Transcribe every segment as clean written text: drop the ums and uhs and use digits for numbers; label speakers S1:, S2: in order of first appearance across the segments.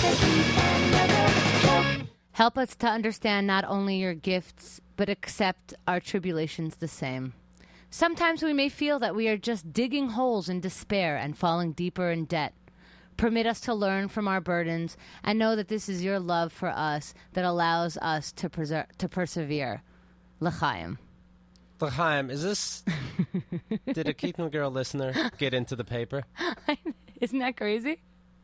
S1: Help us to understand not only your gifts, but accept our tribulations the same. Sometimes we may feel that we are just digging holes in despair and falling deeper in debt. Permit us to learn from our burdens and know that this is your love for us that allows us to persevere. L'chaim.
S2: L'chaim, is this... Did a Keith McGurl listener get into the paper?
S1: Isn't that crazy?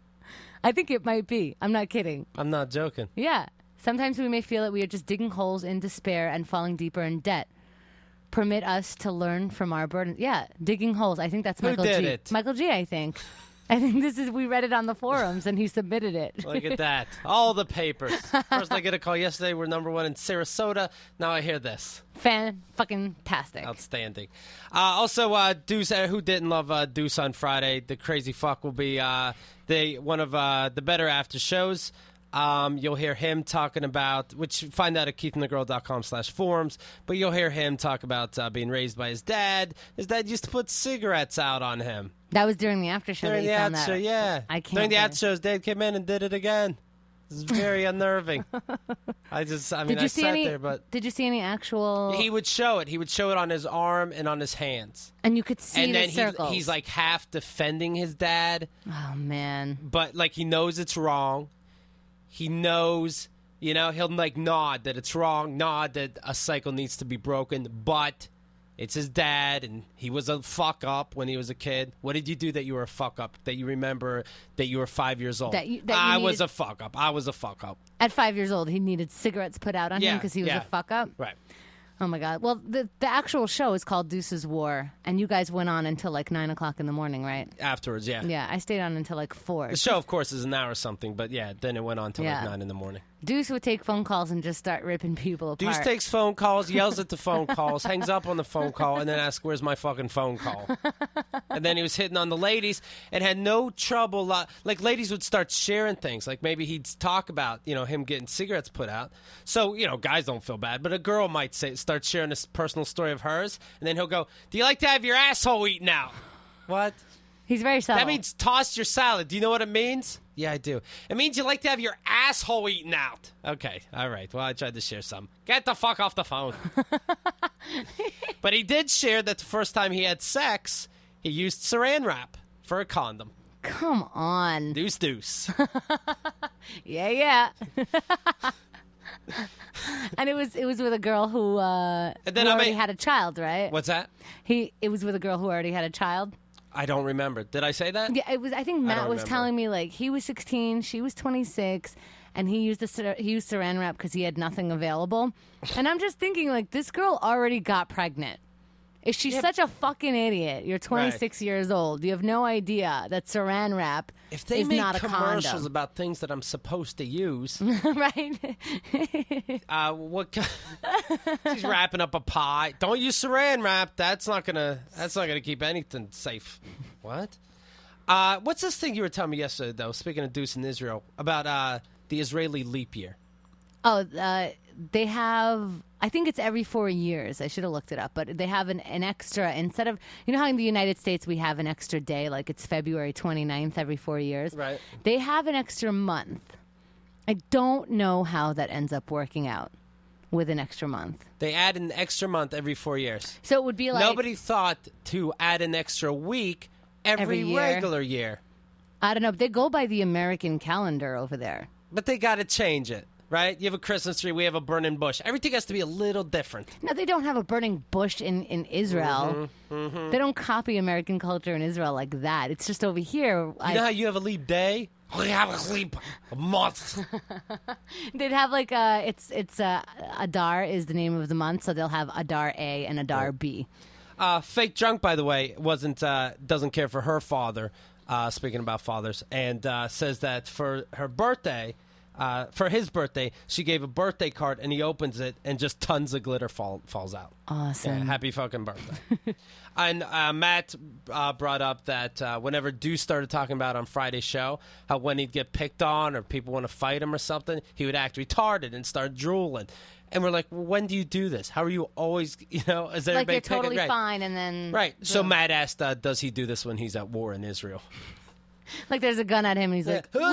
S1: I think it might be. I'm not kidding.
S2: I'm not joking.
S1: Yeah. Sometimes we may feel that we are just digging holes in despair and falling deeper in debt. Permit us to learn from our burdens. Yeah, digging holes. I think that's Michael G.
S2: Who did it?
S1: Michael G, I think. I think we read it on the forums and he submitted it.
S2: Look at that. All the papers. First I get a call yesterday. We're number one in Sarasota. Now I hear this.
S1: Fan-fucking-tastic.
S2: Outstanding. Also, Deuce, who didn't love Deuce on Friday? The crazy fuck will be one of the better after shows. You'll hear him talking about, which find out at keithandthegirl.com/forums, but you'll hear him talk about being raised by his dad. His dad used to put cigarettes out on him.
S1: That was during the after show.
S2: During the after show, yeah. During the after show, his dad came in and did it again. This is very unnerving. I sat there, but...
S1: Did you see any actual...
S2: He would show it. He would show it on his arm and on his hands.
S1: And you could see the circles.
S2: And then he's like half defending his dad.
S1: Oh, man.
S2: But like he knows it's wrong. He knows, he'll like nod that it's wrong, nod that a cycle needs to be broken, but it's his dad, and he was a fuck-up when he was a kid. What did you do that you were a fuck-up, that you remember that you were 5 years old? I was a fuck-up. I was a fuck-up.
S1: At 5 years old, he needed cigarettes put out on him because he was a fuck-up?
S2: Right.
S1: Oh, my God. Well, the actual show is called Deuce's War, and you guys went on until like 9 o'clock in the morning, right?
S2: Afterwards, yeah.
S1: Yeah, I stayed on until like 4.
S2: The show, of course, is an hour or something, but yeah, then it went on till like 9 in the morning.
S1: Deuce would take phone calls and just start ripping people apart.
S2: Deuce takes phone calls, yells at the phone calls, hangs up on the phone call, and then asks, where's my fucking phone call? And then he was hitting on the ladies and had no trouble. Like, ladies would start sharing things. Like, maybe he'd talk about, him getting cigarettes put out. So, guys don't feel bad. But a girl might start sharing this personal story of hers, and then he'll go, do you like to have your asshole eaten out? What?
S1: He's very subtle.
S2: That means toss your salad. Do you know what it means? Yeah, I do. It means you like to have your asshole eaten out. Okay, all right. Well, I tried to share some. Get the fuck off the phone. But he did share that the first time he had sex, he used saran wrap for a condom.
S1: Come on.
S2: Deuce.
S1: Yeah. And it was with a girl who already had a child, right?
S2: What's that?
S1: It was with a girl who already had a child.
S2: I don't remember. Did I say that?
S1: Yeah, it was. I think Matt was telling me like he was 16, she was 26, and he used saran wrap because he had nothing available. And I'm just thinking like this girl already got pregnant. Is she such a fucking idiot? You're 26 years old. You have no idea that saran wrap
S2: if they
S1: is
S2: make
S1: not a
S2: commercials
S1: condom.
S2: About things that I'm supposed to use,
S1: right?
S2: She's wrapping up a pie. Don't use saran wrap. That's not gonna keep anything safe. What? What's this thing you were telling me yesterday, though? Speaking of Deuce in Israel, about the Israeli leap year.
S1: Oh, they have, I think it's every 4 years. I should have looked it up. But they have an extra, instead of, how in the United States we have an extra day, like it's February 29th every 4 years.
S2: Right.
S1: They have an extra month. I don't know how that ends up working out with an extra month.
S2: They add an extra month every 4 years.
S1: So it would be like...
S2: Nobody thought to add an extra week every regular year.
S1: I don't know. But they go by the American calendar over there.
S2: But they got to change it. Right? You have a Christmas tree. We have a burning bush. Everything has to be a little different.
S1: No, they don't have a burning bush in Israel. Mm-hmm. They don't copy American culture in Israel like that. It's just over here.
S2: You know how you have a leap day? We have a leap month.
S1: They'd have like Adar is the name of the month, so they'll have Adar A and Adar B.
S2: Fake drunk, by the way, doesn't care for her father. Speaking about fathers, and says that for her birthday. For his birthday, she gave a birthday card, and he opens it, and just tons of glitter falls out.
S1: Awesome.
S2: Yeah, happy fucking birthday. And Matt brought up that whenever Deuce started talking about on Friday's show, how when he'd get picked on or people want to fight him or something, he would act retarded and start drooling. And we're like, well, when do you do this? How are you always, is everybody
S1: like you're totally
S2: right.
S1: fine, and then...
S2: Right. So Matt asked, does he do this when he's at war in Israel?
S1: Like there's a gun at him, and he's like,
S2: I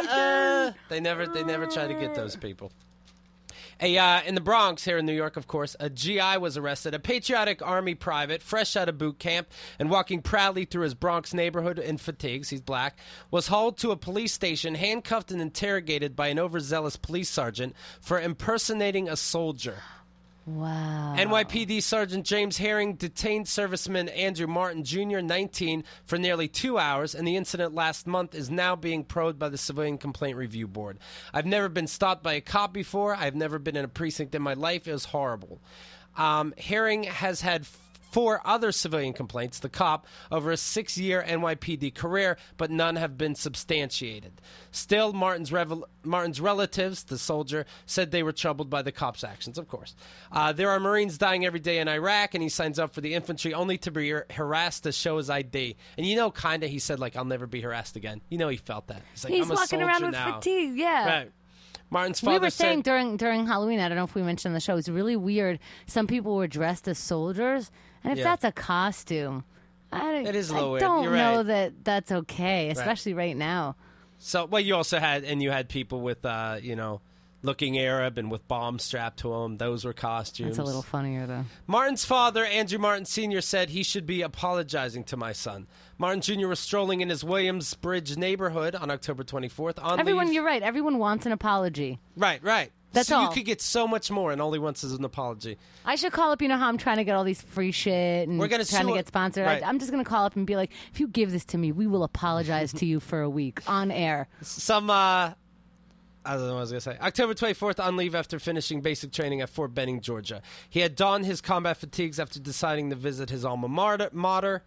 S2: They never try to get those people. In the Bronx, here in New York, of course, a GI was arrested, a patriotic Army private, fresh out of boot camp and walking proudly through his Bronx neighborhood in fatigues, he's black, was hauled to a police station, handcuffed and interrogated by an overzealous police sergeant for impersonating a soldier.
S1: Wow.
S2: NYPD Sergeant James Herring detained serviceman Andrew Martin, Jr., 19, for nearly 2 hours, and the incident last month is now being probed by the Civilian Complaint Review Board. I've never been stopped by a cop before. I've never been in a precinct in my life. It was horrible. Herring has had 4 other civilian complaints, the cop, over a 6-year NYPD career, but none have been substantiated. Still, Martin's relatives, the soldier, said they were troubled by the cop's actions, of course. There are Marines dying every day in Iraq, and he signs up for the infantry only to be harassed to show his ID. And kind of, he said, I'll never be harassed again. He felt that. He's like,
S1: He's
S2: I'm a
S1: walking around with
S2: now.
S1: fatigue, yeah.
S2: Right. Martin's father
S1: we were saying
S2: said,
S1: during Halloween, I don't know if we mentioned on the show, it's really weird. Some people were dressed as soldiers, and if that's a costume,
S2: it is a little weird.
S1: I don't
S2: You're
S1: know
S2: right.
S1: that that's okay, especially right now.
S2: So, you also had people with, looking Arab and with bombs strapped to them. Those were costumes.
S1: It's a little funnier, though.
S2: Martin's father, Andrew Martin Sr., said he should be apologizing to my son. Martin Jr. was strolling in his Williamsbridge neighborhood on October 24th.
S1: Everyone, you're right. Everyone wants an apology.
S2: Right.
S1: That's
S2: so
S1: all.
S2: You could get so much more, and all he wants is an apology.
S1: I should call up, how I'm trying to get all these free shit and trying to get sponsored.
S2: Right.
S1: I'm just going to call up and be like, if you give this to me, we will apologize to you for a week on air.
S2: I don't know what I was going to say. October 24th, on leave after finishing basic training at Fort Benning, Georgia. He had donned his combat fatigues after deciding to visit his alma mater.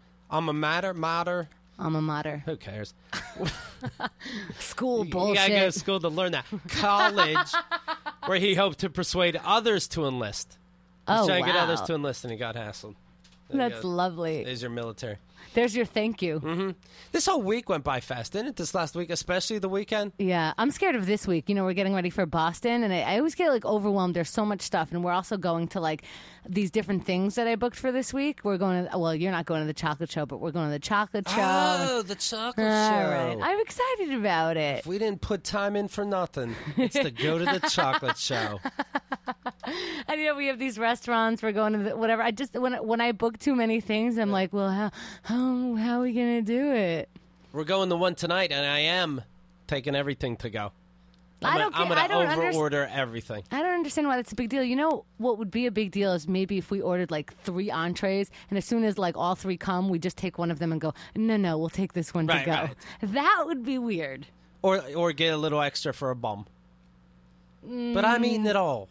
S2: Who cares?
S1: School
S2: You
S1: bullshit.
S2: got to go to school to learn that. College, where he hoped to persuade others to enlist. He's trying to get others to enlist, and he got hassled.
S1: That's lovely.
S2: There's your military.
S1: There's your thank you.
S2: Mm-hmm. This whole week went by fast, didn't it? This last week, especially the weekend.
S1: Yeah, I'm scared of this week. We're getting ready for Boston, and I always get overwhelmed. There's so much stuff, and we're also going to these different things that I booked for this week. We're going to. Well, you're not going to the chocolate show, but we're going to the chocolate show.
S2: Oh, the chocolate show!
S1: All right. I'm excited about it.
S2: If we didn't put time in for nothing, it's to go to the chocolate show.
S1: And we have these restaurants. We're going to whatever. I just when I book too many things, I'm like, well, how are we gonna do it?
S2: We're going to one tonight, and I am taking everything to go. I'm going to over-order everything.
S1: I don't understand why that's a big deal. What would be a big deal is maybe if we ordered 3 entrees, and as soon as all 3 come, we just take one of them and go, no, we'll take this one to go.
S2: Right.
S1: That would be weird.
S2: Or get a little extra for a bum. But I'm eating it all.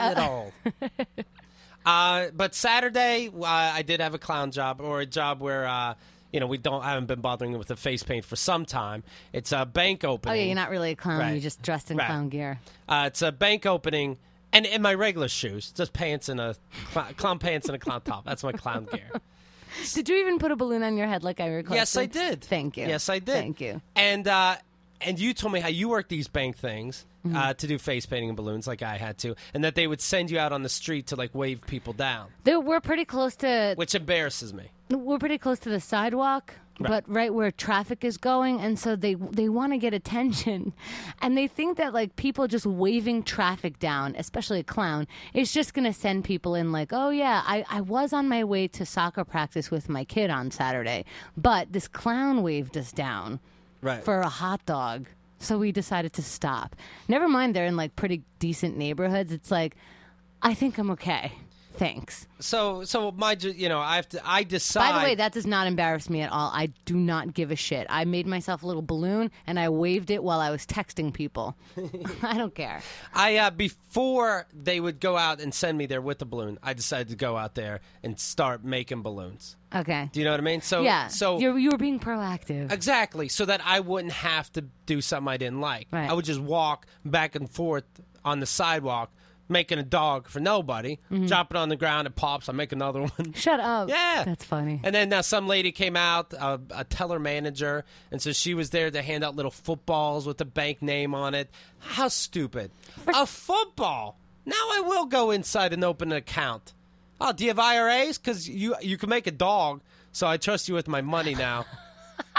S2: But Saturday, I did have a clown job, or a job where I haven't been bothering with the face paint for some time. It's a bank opening.
S1: Oh yeah, you're not really a clown.
S2: Right.
S1: You're just dressed in clown gear.
S2: It's a bank opening, and in my regular shoes, just pants and clown pants and a clown top. That's my clown gear.
S1: Did you even put a balloon on your head like I requested?
S2: Yes, I did.
S1: Thank you.
S2: Yes, I did.
S1: Thank you.
S2: And you told me how you work these bank things to do face painting and balloons like I had to, and that they would send you out on the street to wave people down.
S1: We're pretty close to...
S2: Which embarrasses me.
S1: We're pretty close to the sidewalk, but right where traffic is going, and so they want to get attention. And they think that people just waving traffic down, especially a clown, is just going to send people in oh yeah, I was on my way to soccer practice with my kid on Saturday, but this clown waved us down.
S2: Right.
S1: For a hot dog. So we decided to stop. Never mind they're in pretty decent neighborhoods. It's I think I'm okay. Thanks.
S2: So I decide.
S1: By the way, that does not embarrass me at all. I do not give a shit. I made myself a little balloon and I waved it while I was texting people. I don't care.
S2: Before they would go out and send me there with the balloon, I decided to go out there and start making balloons.
S1: Okay.
S2: Do you know what I mean? So
S1: yeah.
S2: So
S1: you were being proactive.
S2: Exactly. So that I wouldn't have to do something I didn't like.
S1: Right.
S2: I would just walk back and forth on the sidewalk, making a dog for nobody, drop it on the ground, it pops, I make another one.
S1: Shut up.
S2: Yeah.
S1: That's funny.
S2: And then some lady came out, a teller manager, and so she was there to hand out little footballs with the bank name on it. How stupid. A football. Now I will go inside and open an account. Oh, do you have IRAs? Because you can make a dog, so I trust you with my money now.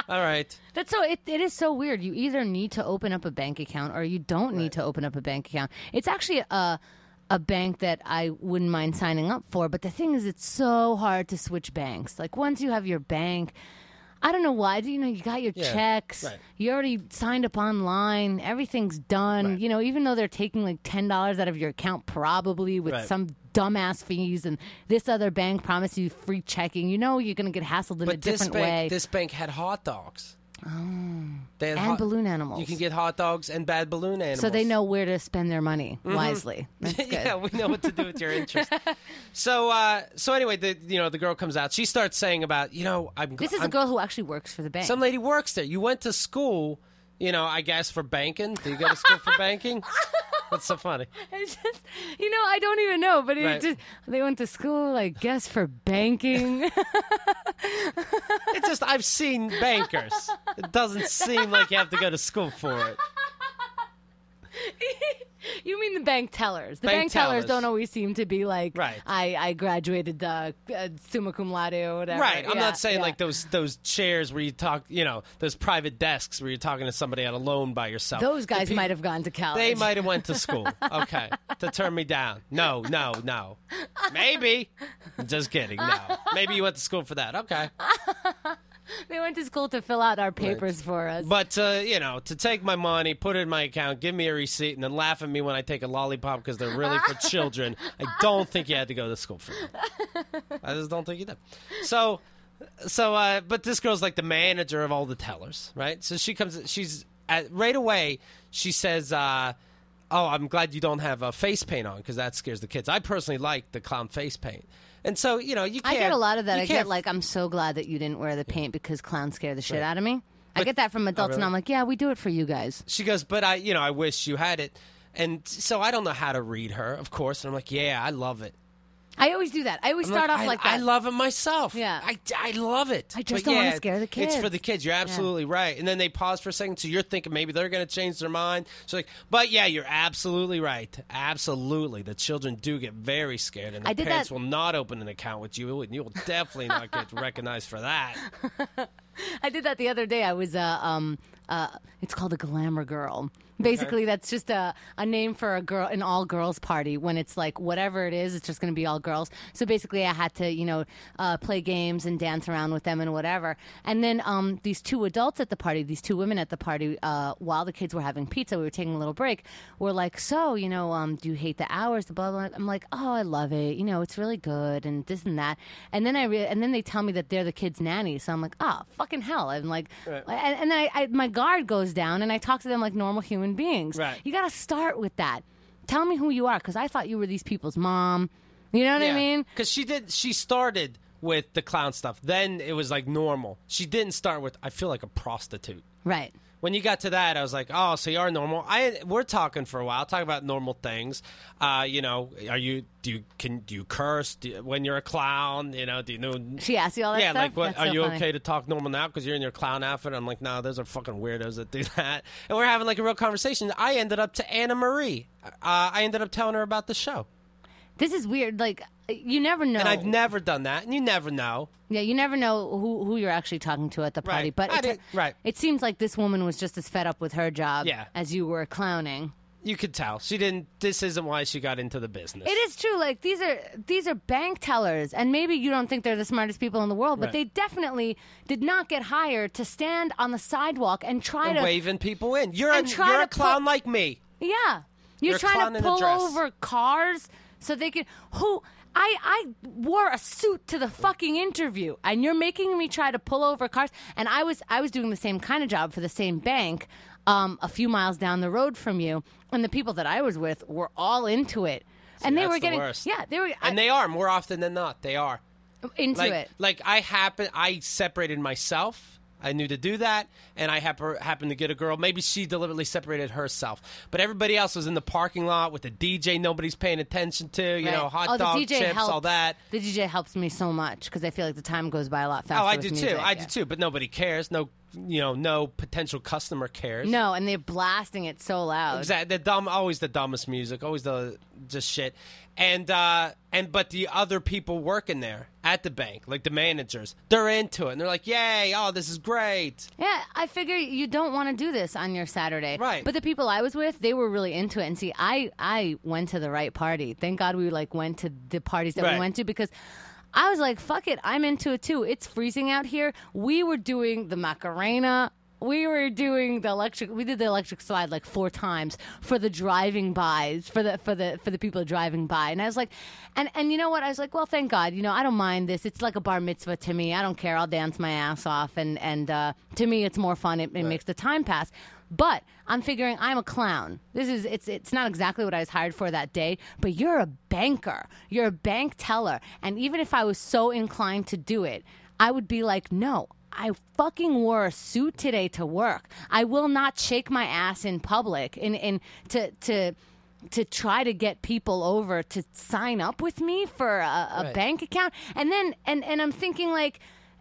S2: All right.
S1: That's so. It is so weird. You either need to open up a bank account or you don't need to open up a bank account. It's actually a bank that I wouldn't mind signing up for. But the thing is, it's so hard to switch banks. Like once you have your bank, I don't know why. You know, you got your checks.
S2: Right.
S1: You already signed up online. Everything's done.
S2: Right.
S1: You know, even though they're taking like $10 out of your account, probably with some dumbass fees, and this other bank promised you free checking. You know, you're going to get hassled in a different way.
S2: This bank had hot dogs. They had
S1: And balloon animals.
S2: You can get hot dogs and bad balloon animals.
S1: So they know where to spend their money wisely. That's good.
S2: Yeah, we know what to do with your interest. So anyway, the girl comes out. She starts saying about,
S1: This is a girl who actually works for the bank.
S2: Some lady works there. You went to school, I guess for banking. Do you go to school for banking? What's so funny?
S1: It's just, I don't even know, but they went to school, I guess, for banking.
S2: It's just, I've seen bankers. It doesn't seem like you have to go to school for it.
S1: You mean the bank tellers? The bank tellers don't always seem to be like,
S2: right.
S1: I graduated summa cum laude or whatever.
S2: Right. I'm not saying like those chairs where you talk, those private desks where you're talking to somebody at a loan by yourself.
S1: Those guys might have gone to college.
S2: They might have went to school. Okay. To turn me down. No. Maybe. Just kidding. No. Maybe you went to school for that. Okay.
S1: They went to school to fill out our papers for us.
S2: But, to take my money, put it in my account, give me a receipt, and then laugh at me when I take a lollipop because they're really for children, I don't think you had to go to school for that. I just don't think you did. So, but this girl's like the manager of all the tellers, right? So she comes, right away, she says, oh, I'm glad you don't have face paint on because that scares the kids. I personally like the clown face paint. And so, you can't.
S1: I get a lot of that. I get like, I'm so glad that you didn't wear the paint because clowns scare the shit out of me. I get that from adults, and I'm like, yeah, we do it for you guys.
S2: She goes, but I wish you had it. And so I don't know how to read her, of course. And I'm like, yeah, I love it.
S1: I always do that. I always start off like that.
S2: I love it myself.
S1: Yeah.
S2: I love it.
S1: I just don't want to scare the kids.
S2: It's for the kids. You're absolutely right. And then they pause for a second, so you're thinking maybe they're going to change their mind. So but yeah, you're absolutely right. Absolutely. The children do get very scared, and the parents will not open an account with you, and you will definitely not get recognized for that.
S1: I did that the other day. I was it's called a glamour girl. Basically, that's just a name for an all-girls party when it's like whatever it is, it's just going to be all girls. So basically, I had to, play games and dance around with them and whatever. And then these two adults at the party, these two women at the party, while the kids were having pizza, we were taking a little break, were like, so, do you hate the hours, the blah, blah, blah. I'm like, oh, I love it. It's really good and this and that. And then and then they tell me that they're the kids' nanny. So I'm like, oh, fucking hell. I'm like, and then my guard goes down and I talk to them like normal human beings.
S2: Right.
S1: You got to start with that. Tell me who you are, because I thought you were these people's mom. You know what I mean?
S2: Because she started with the clown stuff. Then it was like normal. She didn't start with, I feel like a prostitute.
S1: Right.
S2: When you got to that, I was like, oh, so you are normal. We're talking for a while, talking about normal things. Do you curse when you're a clown? Do you know?
S1: She asked you all that stuff?
S2: Yeah, like,
S1: That's
S2: are
S1: so
S2: you
S1: funny.
S2: okay to talk normal now because you're in your clown outfit? I'm like, no, those are fucking weirdos that do that. And we're having like a real conversation. I ended up to Anna Marie. I ended up telling her about the show.
S1: This is weird. Like, you never know.
S2: And I've never done that, and you never know.
S1: Yeah, you never know who you're actually talking to at the party.
S2: Right.
S1: But it seems like this woman was just as fed up with her job as you were clowning.
S2: You could tell. She didn't. This isn't why she got into the business.
S1: It is true. Like, these are bank tellers, and maybe you don't think they're the smartest people in the world, but they definitely did not get hired to stand on the sidewalk and try to
S2: waving people in. You're a clown like me.
S1: Yeah, you're trying to pull over cars so they could. I wore a suit to the fucking interview, and you're making me try to pull over cars. And I was doing the same kind of job for the same bank, a few miles down the road from you, and the people that I was with were all into it, and they were getting
S2: worst.
S1: they were,
S2: and they are more often than not. They are
S1: into it.
S2: Like I separated myself. I knew to do that, and I happened to get a girl. Maybe she deliberately separated herself. But everybody else was in the parking lot with the DJ nobody's paying attention to, hot dog, chips, all that.
S1: The DJ helps me so much because I feel like the time goes by a lot faster.
S2: Oh, I do too. I do too, but nobody cares. No no potential customer cares.
S1: No, and they're blasting it so loud.
S2: Exactly. Always the dumbest music. Always the just shit. But the other people working there at the bank, like the managers, they're into it. And they're like, yay, oh, this is great.
S1: Yeah, I figure you don't want to do this on your Saturday.
S2: Right.
S1: But the people I was with, they were really into it. And see, I went to the right party. Thank God we went to the parties that we went to, because I was like, fuck it, I'm into it too. It's freezing out here. We were doing the Macarena. We were doing we did the electric slide like 4 times for the driving bys, for the people driving by. And I was like, and you know what? I was like, well, thank God, I don't mind this. It's like a bar mitzvah to me. I don't care. I'll dance my ass off. And to me, it's more fun. It makes the time pass. But I'm figuring I'm a clown. It's not exactly what I was hired for that day, but you're a banker. You're a bank teller. And even if I was so inclined to do it, I would be like, no, I fucking wore a suit today to work. I will not shake my ass in public to try to get people over to sign up with me for a bank account. And then and I'm thinking like,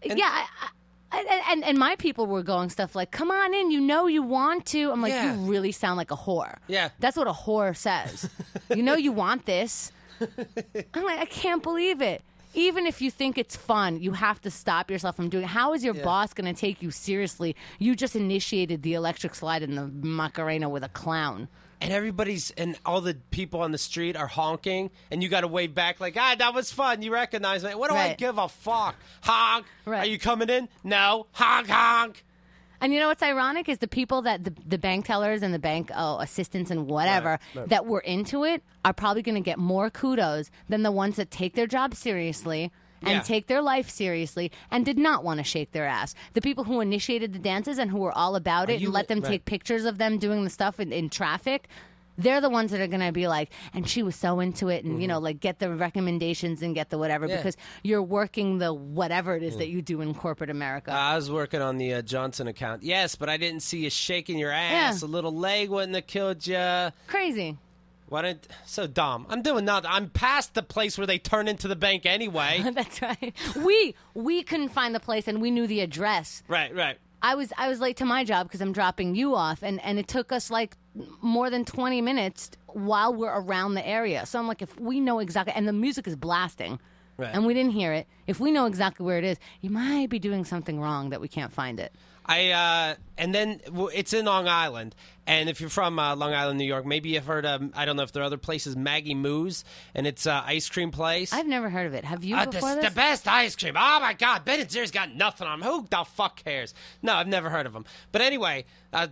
S1: And my people were going stuff like, come on in, you want to. I'm like, you really sound like a whore.
S2: Yeah.
S1: That's what a whore says. You want this. I'm like, I can't believe it. Even if you think it's fun, you have to stop yourself from doing it. How is your boss going to take you seriously? You just initiated the electric slide in the Macarena with a clown.
S2: And all the people on the street are honking, and you got to wave back like, that was fun. You recognize me. What do I give a fuck? Honk.
S1: Right.
S2: Are you coming in? No. Honk, honk.
S1: And you know what's ironic is the people that the bank tellers and the bank assistants and whatever that were into it are probably going to get more kudos than the ones that take their job seriously and take their life seriously and did not want to shake their ass. The people who initiated the dances and who were all about it and let them take pictures of them doing the stuff in traffic, they're the ones that are going to be like, and she was so into it, and, like get the recommendations and get the whatever, because you're working the whatever it is that you do in corporate America.
S2: I was working on the Johnson account. Yes, but I didn't see you shaking your ass. A little leg wouldn't have killed you.
S1: Crazy.
S2: So dumb. I'm doing nothing. I'm past the place where they turn into the bank anyway.
S1: That's right. We couldn't find the place, and we knew the address.
S2: Right.
S1: I was late to my job because I'm dropping you off, and it took us like more than 20 minutes while we're around the area. So I'm like, if we know exactly, and the music is blasting, and we didn't hear it, if we know exactly where it is, you might be doing something wrong that we can't find it.
S2: And then it's in Long Island. And if you're from Long Island, New York, maybe you've heard of, I don't know if there are other places, Maggie Moo's, and it's an ice cream place.
S1: I've never heard of it. Have you before this?
S2: The best ice cream. Oh, my God. Ben & Jerry's got nothing on them. Who the fuck cares? No, I've never heard of them. But anyway,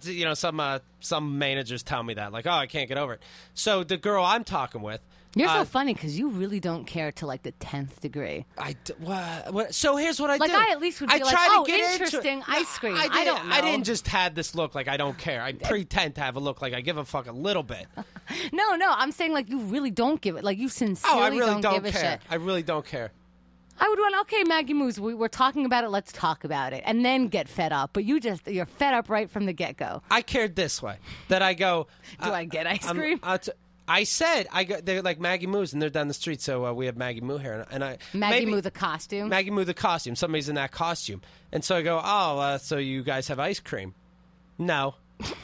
S2: some managers tell me that. Like, oh, I can't get over it. So the girl I'm talking with,
S1: you're so funny because you really don't care to like the 10th degree.
S2: So here's what I do.
S1: Like I at least would be like, oh, interesting ice cream. I don't know.
S2: I didn't just have this look like I don't care. I pretend to have a look like I give a fuck a little bit.
S1: No, I'm saying like you really don't give it. Like you sincerely don't give a shit.
S2: I really don't care.
S1: I would want, okay, Maggie Moo's, we're talking about it, let's talk about it. And then get fed up. But you're fed up right from the get-go.
S2: I cared this way. That I go...
S1: Do I get ice cream?
S2: I said they're like Maggie Moo's, and they're down the street, so we have Maggie Moo here. And
S1: Maggie Moo the costume?
S2: Maggie Moo the costume. Somebody's in that costume. And so I go, so you guys have ice cream? No.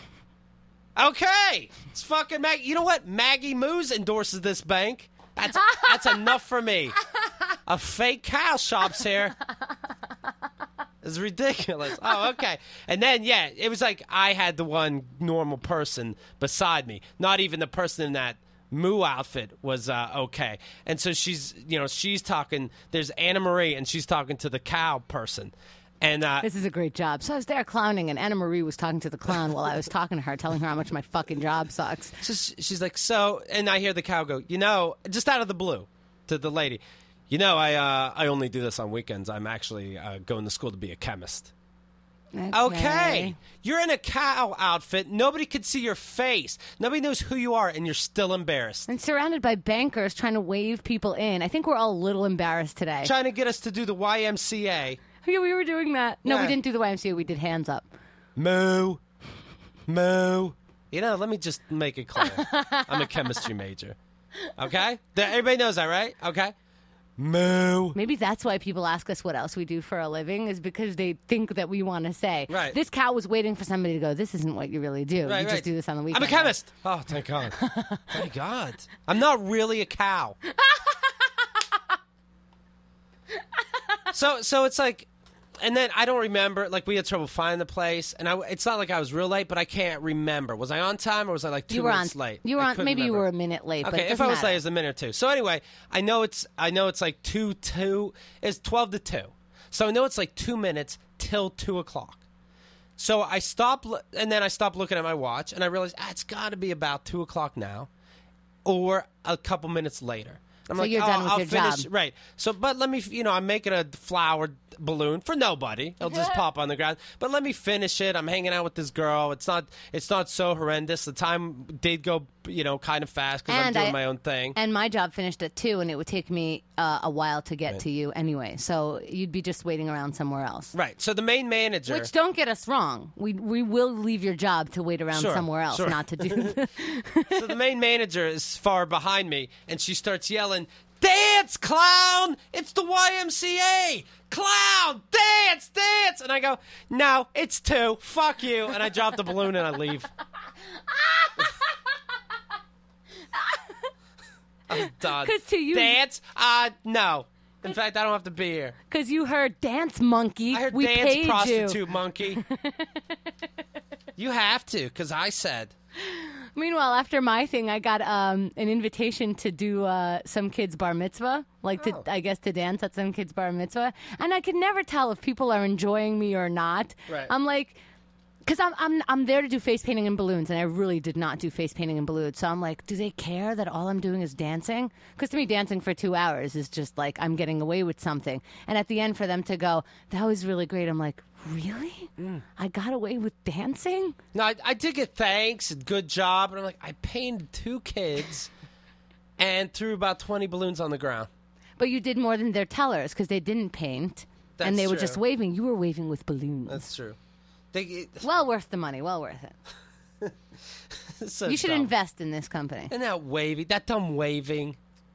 S2: Okay. It's fucking Maggie. You know what? Maggie Moo's endorses this bank. That's enough for me. A fake cow shops here. It's ridiculous. Oh, okay. And then, it was like I had the one normal person beside me. Not even the person in that Moo outfit was okay. And so she's talking. There's Anna Marie, and she's talking to the cow person. And
S1: this is a great job. So I was there clowning, and Anna Marie was talking to the clown while I was talking to her, telling her how much my fucking job sucks.
S2: So she's like, and I hear the cow go, just out of the blue, to the lady, I only do this on weekends. I'm actually going to school to be a chemist. Okay. You're in a cow outfit. Nobody could see your face. Nobody knows who you are, and you're still embarrassed.
S1: And surrounded by bankers trying to wave people in. I think we're all a little embarrassed today.
S2: Trying to get us to do the YMCA.
S1: Yeah, we were doing that. No, we didn't do the YMCA. We did hands up.
S2: Moo. Let me just make it clear. I'm a chemistry major. Okay? Everybody knows that, right? Okay? Moo.
S1: Maybe that's why people ask us what else we do for a living, is because they think that we want to say,
S2: Right.
S1: This cow was waiting for somebody to go, this isn't what you really do.
S2: Right,
S1: you
S2: right.
S1: just do this on the weekend.
S2: I'm a chemist. Oh, thank God. Thank God. I'm not really a cow. So it's like, and then I don't remember. Like, we had trouble finding the place, and it's not like I was real late, but I can't remember. Was I on time or was I like 2 minutes late?
S1: You were
S2: I
S1: on.
S2: couldn't
S1: Maybe you
S2: remember.
S1: were a minute late. But
S2: Okay,
S1: it
S2: if I was
S1: doesn't
S2: late,
S1: matter.
S2: it's a minute or two. So anyway, I know it's like 2. It's 12 to 2. So I know it's like 2 minutes till 2 o'clock. So I stopped, and then I stopped looking at my watch, and I realized it's got to be about 2 o'clock now, or a couple minutes later. I'm
S1: So
S2: like,
S1: you're done with
S2: I'll
S1: your
S2: finish,
S1: job.
S2: right? So, but let me, I'm making a flower balloon for nobody. It'll just pop on the ground. But let me finish it. I'm hanging out with this girl. It's not so horrendous. The time did go, kind of fast because I'm
S1: And
S2: doing my own thing.
S1: And my job finished at 2, and it would take me a while to get to you anyway. So you'd be just waiting around somewhere else.
S2: Right. So the main manager.
S1: Which, don't get us wrong, we will leave your job to wait around
S2: Sure,
S1: somewhere else,
S2: sure.
S1: not to do
S2: So the main manager is far behind me, and she starts yelling, "Dance, clown! It's the YMCA! Clown! Dance, dance!" And I go, "No, it's 2. Fuck you!" And I drop the balloon and I leave. I'm done.
S1: 'Cause to you-
S2: Dance? No. In fact, I don't have to be here.
S1: Because you heard dance monkey.
S2: I heard
S1: we
S2: dance
S1: paid
S2: prostitute
S1: you.
S2: monkey. You have to, because I said.
S1: Meanwhile, after my thing, I got an invitation to do some kid's bar mitzvah, I guess to dance at some kid's bar mitzvah, and I could never tell if people are enjoying me or not.
S2: Right.
S1: I'm like, because I'm there to do face painting and balloons, and I really did not do face painting and balloons. So I'm like, do they care that all I'm doing is dancing? Because to me, dancing for 2 hours is just like I'm getting away with something. And at the end, for them to go, that was really great. I'm like, really? I got away with dancing?
S2: No, I did get thanks and good job, and I'm like, I painted 2 kids and threw about 20 balloons on the ground.
S1: But you did more than their tellers because they didn't paint,
S2: That's
S1: and they were
S2: true.
S1: just waving. You were waving with balloons.
S2: That's true.
S1: Well worth the money. Well worth it.
S2: So
S1: You should
S2: dumb.
S1: invest in this company.
S2: Isn't that wavy? That dumb waving.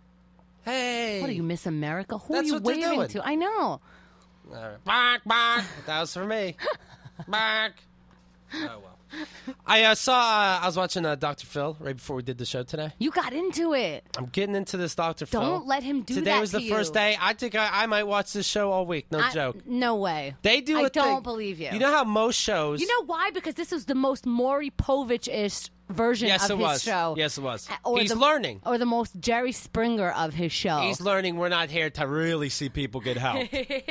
S2: Hey.
S1: What are you, Miss America? Who
S2: That's
S1: are you
S2: what they're
S1: waving
S2: doing.
S1: to? I know.
S2: All right. Bark, bark. That was for me. Bark. Oh, well. I was watching Dr. Phil right before we did the show today.
S1: You got into it.
S2: I'm getting into this Dr. Phil.
S1: Don't let him do
S2: Today
S1: that
S2: was
S1: to
S2: the first
S1: you.
S2: day. I think I might watch this show all week. No joke.
S1: No way.
S2: They do
S1: I
S2: a thing.
S1: don't believe you.
S2: You know how most shows...
S1: You know why? Because this was the most Maury Povich-ish version
S2: Yes,
S1: of
S2: it
S1: his
S2: was.
S1: show.
S2: Yes, it was.
S1: Or
S2: He's
S1: the-
S2: learning.
S1: Or the most Jerry Springer of his show.
S2: He's learning we're not here to really see people get help.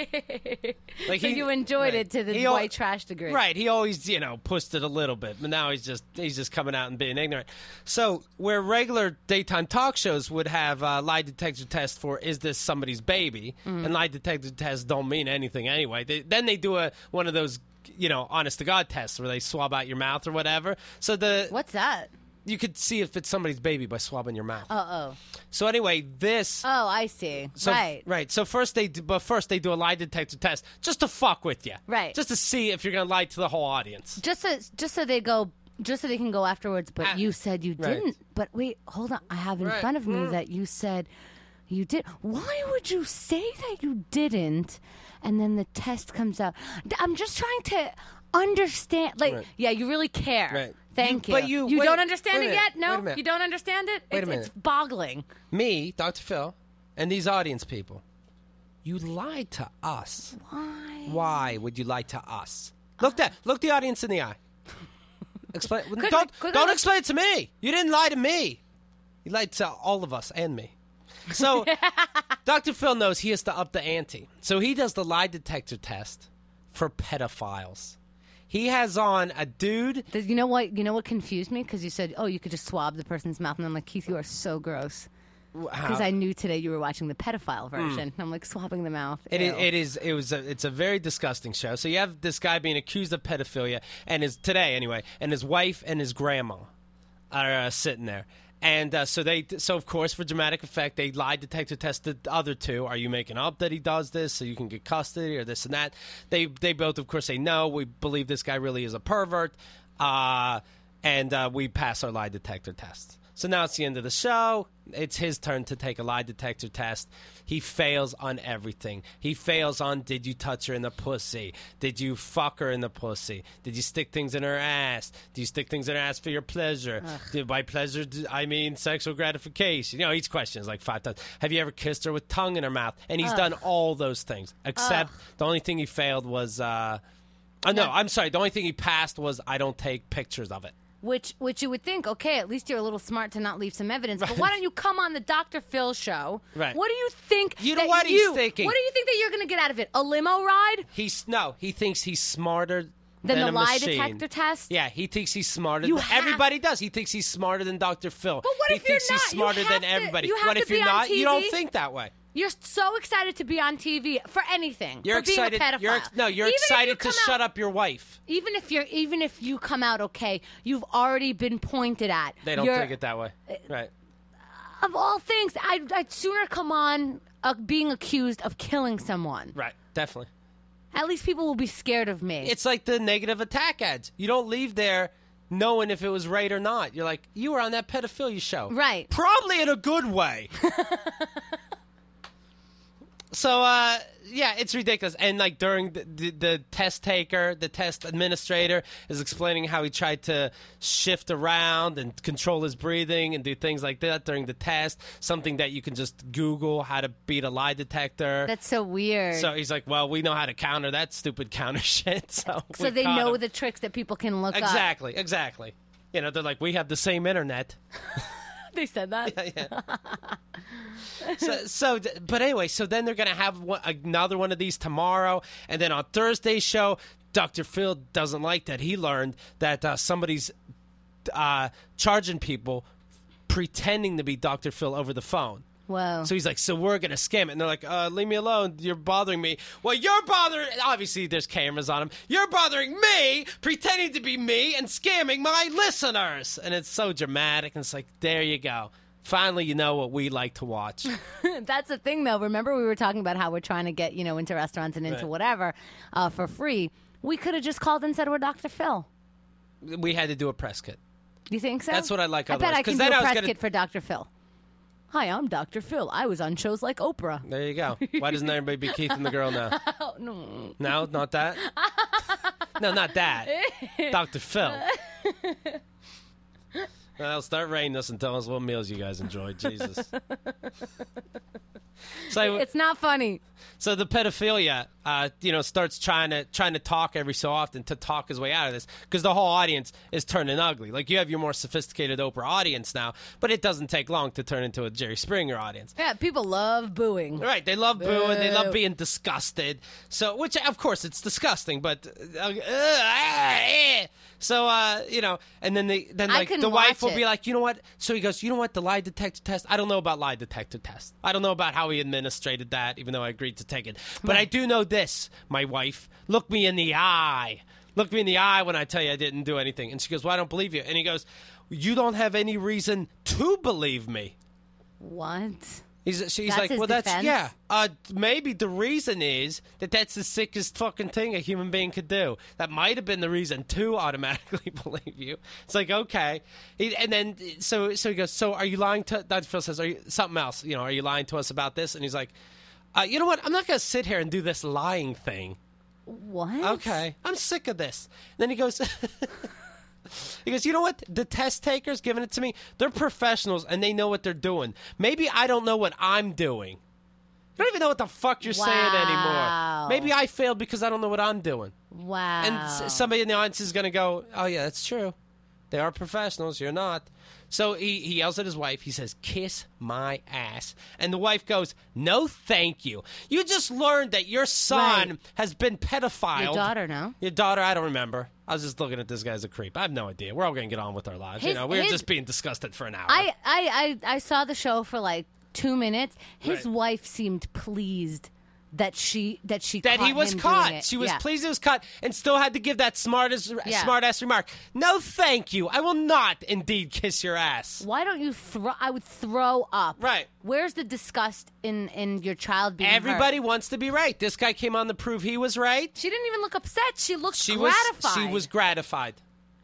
S2: Like
S1: so you enjoyed
S2: right.
S1: it to the
S2: He al-
S1: white trash degree.
S2: Right. He always, pushed it a little bit, but now he's just coming out and being ignorant. So where regular daytime talk shows would have lie detector test for is this somebody's baby, and lie detector tests don't mean anything anyway. Then they do one of those, honest to God tests where they swab out your mouth or whatever. So
S1: What's that?
S2: you could see if it's somebody's baby by swabbing your mouth.
S1: Oh.
S2: So anyway, this.
S1: Oh, I see.
S2: So,
S1: right.
S2: So first they do a lie detector test just to fuck with you.
S1: Right.
S2: Just to see if you're going to lie to the whole audience.
S1: Just so they can go afterwards. But you said you
S2: right.
S1: didn't. But wait, hold on. I have in
S2: Right.
S1: front of me that you said you did. Why would you say that you didn't? And then the test comes out. I'm just trying to understand. Like,
S2: Right.
S1: yeah, you really care.
S2: Right.
S1: Thank you.
S2: But you-
S1: you
S2: wait-
S1: don't understand
S2: wait a
S1: it
S2: minute,
S1: yet? No,
S2: wait a minute.
S1: you don't understand it.
S2: Wait a
S1: It's
S2: minute.
S1: boggling.
S2: Me, Dr. Phil, and these audience people, you lied to us.
S1: Why?
S2: Why would you lie to us? Look the audience in the eye. Explain.
S1: Quickly.
S2: Don't explain it to me. You didn't lie to me. You lied to all of us and me. So Dr. Phil knows he has to up the ante. So he does the lie detector test for pedophiles. He has on a dude.
S1: You know what? You know what confused me? Because you said, "Oh, you could just swab the person's mouth," and I'm like, "Keith, you are so gross." Because I knew today you were watching the pedophile version. I'm like swabbing the mouth. Ew.
S2: It's a very disgusting show. So you have this guy being accused of pedophilia, and his wife and his grandma are sitting there. And so of course, for dramatic effect, they lie detector test the other two. Are you making up that he does this so you can get custody or this and that? They both, of course, say no. We believe this guy really is a pervert, and we pass our lie detector test. So now it's the end of the show. It's his turn to take a lie detector test. He fails on everything. He fails on, did you touch her in the pussy? Did you fuck her in the pussy? Did you stick things in her ass? Do you stick things in her ass for your pleasure? By pleasure, I mean sexual gratification. You know, each question is like 5 times. Have you ever kissed her with tongue in her mouth? And he's done all those things, except the only thing he failed was, no, I'm sorry. The only thing he passed was, I don't take pictures of it.
S1: Which you would think, okay, at least you're a little smart to not leave some evidence. But why don't you come on the Dr. Phil show?
S2: Right.
S1: What do you think?
S2: You know what he's thinking?
S1: What do you think that you're going to get out of it? A limo ride?
S2: He thinks he's smarter
S1: than the
S2: a
S1: lie
S2: machine.
S1: detector test?
S2: Yeah, he thinks he's smarter. Everybody does. He thinks he's smarter than Dr. Phil.
S1: But what if
S2: he thinks
S1: you're not?
S2: he's smarter
S1: You
S2: than
S1: have to-
S2: everybody.
S1: you have
S2: What
S1: to
S2: if
S1: be
S2: you're
S1: on
S2: not? You don't
S1: TV?
S2: think that way.
S1: You're so excited to be on TV for anything.
S2: You're
S1: for
S2: excited.
S1: being a pedophile.
S2: You're
S1: Even if
S2: excited
S1: you
S2: to
S1: come
S2: shut
S1: out-
S2: up your wife.
S1: Even if you come out okay, you've already been pointed at.
S2: They don't take it that way. Right.
S1: Of all things, I'd sooner come on being accused of killing someone.
S2: Right. Definitely.
S1: At least people will be scared of me.
S2: It's like the negative attack ads. You don't leave there knowing if it was right or not. You're like, you were on that pedophilia show.
S1: Right.
S2: Probably in a good way. So, yeah, it's ridiculous. And, like, during the test taker, the test administrator is explaining how he tried to shift around and control his breathing and do things like that during the test, something that you can just Google how to beat a lie detector.
S1: That's so weird.
S2: So he's like, well, we know how to counter that stupid counter shit. So
S1: they know the tricks that people can look up.
S2: Exactly. You know, they're like, we have the same internet.
S1: They said that?
S2: Yeah. But anyway, so then they're going to have another one of these tomorrow. And then on Thursday's show, Dr. Phil doesn't like that. He learned that somebody's charging people pretending to be Dr. Phil over the phone.
S1: Whoa.
S2: So he's like, so we're going to scam it. And they're like, leave me alone. You're bothering me. Well, you're bothering... Obviously, there's cameras on him. You're bothering me, pretending to be me, and scamming my listeners. And it's so dramatic. And it's like, there you go. Finally, you know what we like to watch.
S1: That's the thing, though. Remember we were talking about how we're trying to get, into restaurants and into whatever for free. We could have just called and said we're Dr. Phil.
S2: We had to do a press kit.
S1: You think so?
S2: That's what I like
S1: I
S2: otherwise.
S1: bet I can
S2: 'Cause
S1: do
S2: then
S1: a
S2: I was
S1: press
S2: gonna-
S1: kit for Dr. Phil. Hi, I'm Dr. Phil. I was on shows like Oprah.
S2: There you go. Why doesn't everybody be Keith and the girl now?
S1: Oh, no.
S2: No, not that? No, not that. Dr. Phil. Well, start rating us and tell us what meals you guys enjoyed. Jesus. So
S1: It's not funny.
S2: So the pedophilia, starts trying to talk every so often to talk his way out of this because the whole audience is turning ugly. Like you have your more sophisticated Oprah audience now, but it doesn't take long to turn into a Jerry Springer audience.
S1: Yeah, people love booing.
S2: Right, they love booing, they love being disgusted. So, which of course it's disgusting, but so and then the wife will be like, you know what? So he goes, you know what? The lie detector test. I don't know about lie detector test. I don't know about how he administrated that, even though I agreed to take it. But I do know this, my wife. Look me in the eye. Look me in the eye when I tell you I didn't do anything. And she goes, well, I don't believe you. And he goes, you don't have any reason to believe me.
S1: What?
S2: She's
S1: That's
S2: like,
S1: his
S2: well,
S1: defense?
S2: maybe the reason is that's the sickest fucking thing a human being could do. That might have been the reason to automatically believe you. It's like, okay. So he goes, so are you lying to, Dr. Phil says, are you, something else, are you lying to us about this? And he's like, you know what? I'm not going to sit here and do this lying thing.
S1: What?
S2: Okay. I'm sick of this. And then he goes... He goes, you know what? The test takers giving it to me, they're professionals and they know what they're doing. Maybe I don't know what I'm doing. You don't even know what the fuck you're saying anymore. Maybe I failed because I don't know what I'm doing.
S1: Wow.
S2: And somebody in the audience is going to go, oh, yeah, that's true. They are professionals. You're not. So he yells at his wife. He says, kiss my ass. And the wife goes, no, thank you. You just learned that your son has been pedophiled.
S1: Your daughter, no?
S2: Your daughter, I don't remember. I was just looking at this guy as a creep. I have no idea. We're all going to get on with our lives. We were just being disgusted for an hour.
S1: I saw the show for like 2 minutes. His
S2: Right.
S1: wife seemed pleased that he was
S2: caught. She was pleased he was caught and still had to give that smart ass remark. No, thank you. I will not indeed kiss your ass.
S1: Why don't you I would throw up.
S2: Right.
S1: Where's the disgust in your child being
S2: Everybody
S1: hurt?
S2: wants to be right. This guy came on to prove he was right.
S1: She didn't even look upset. She looked gratified.
S2: She was gratified.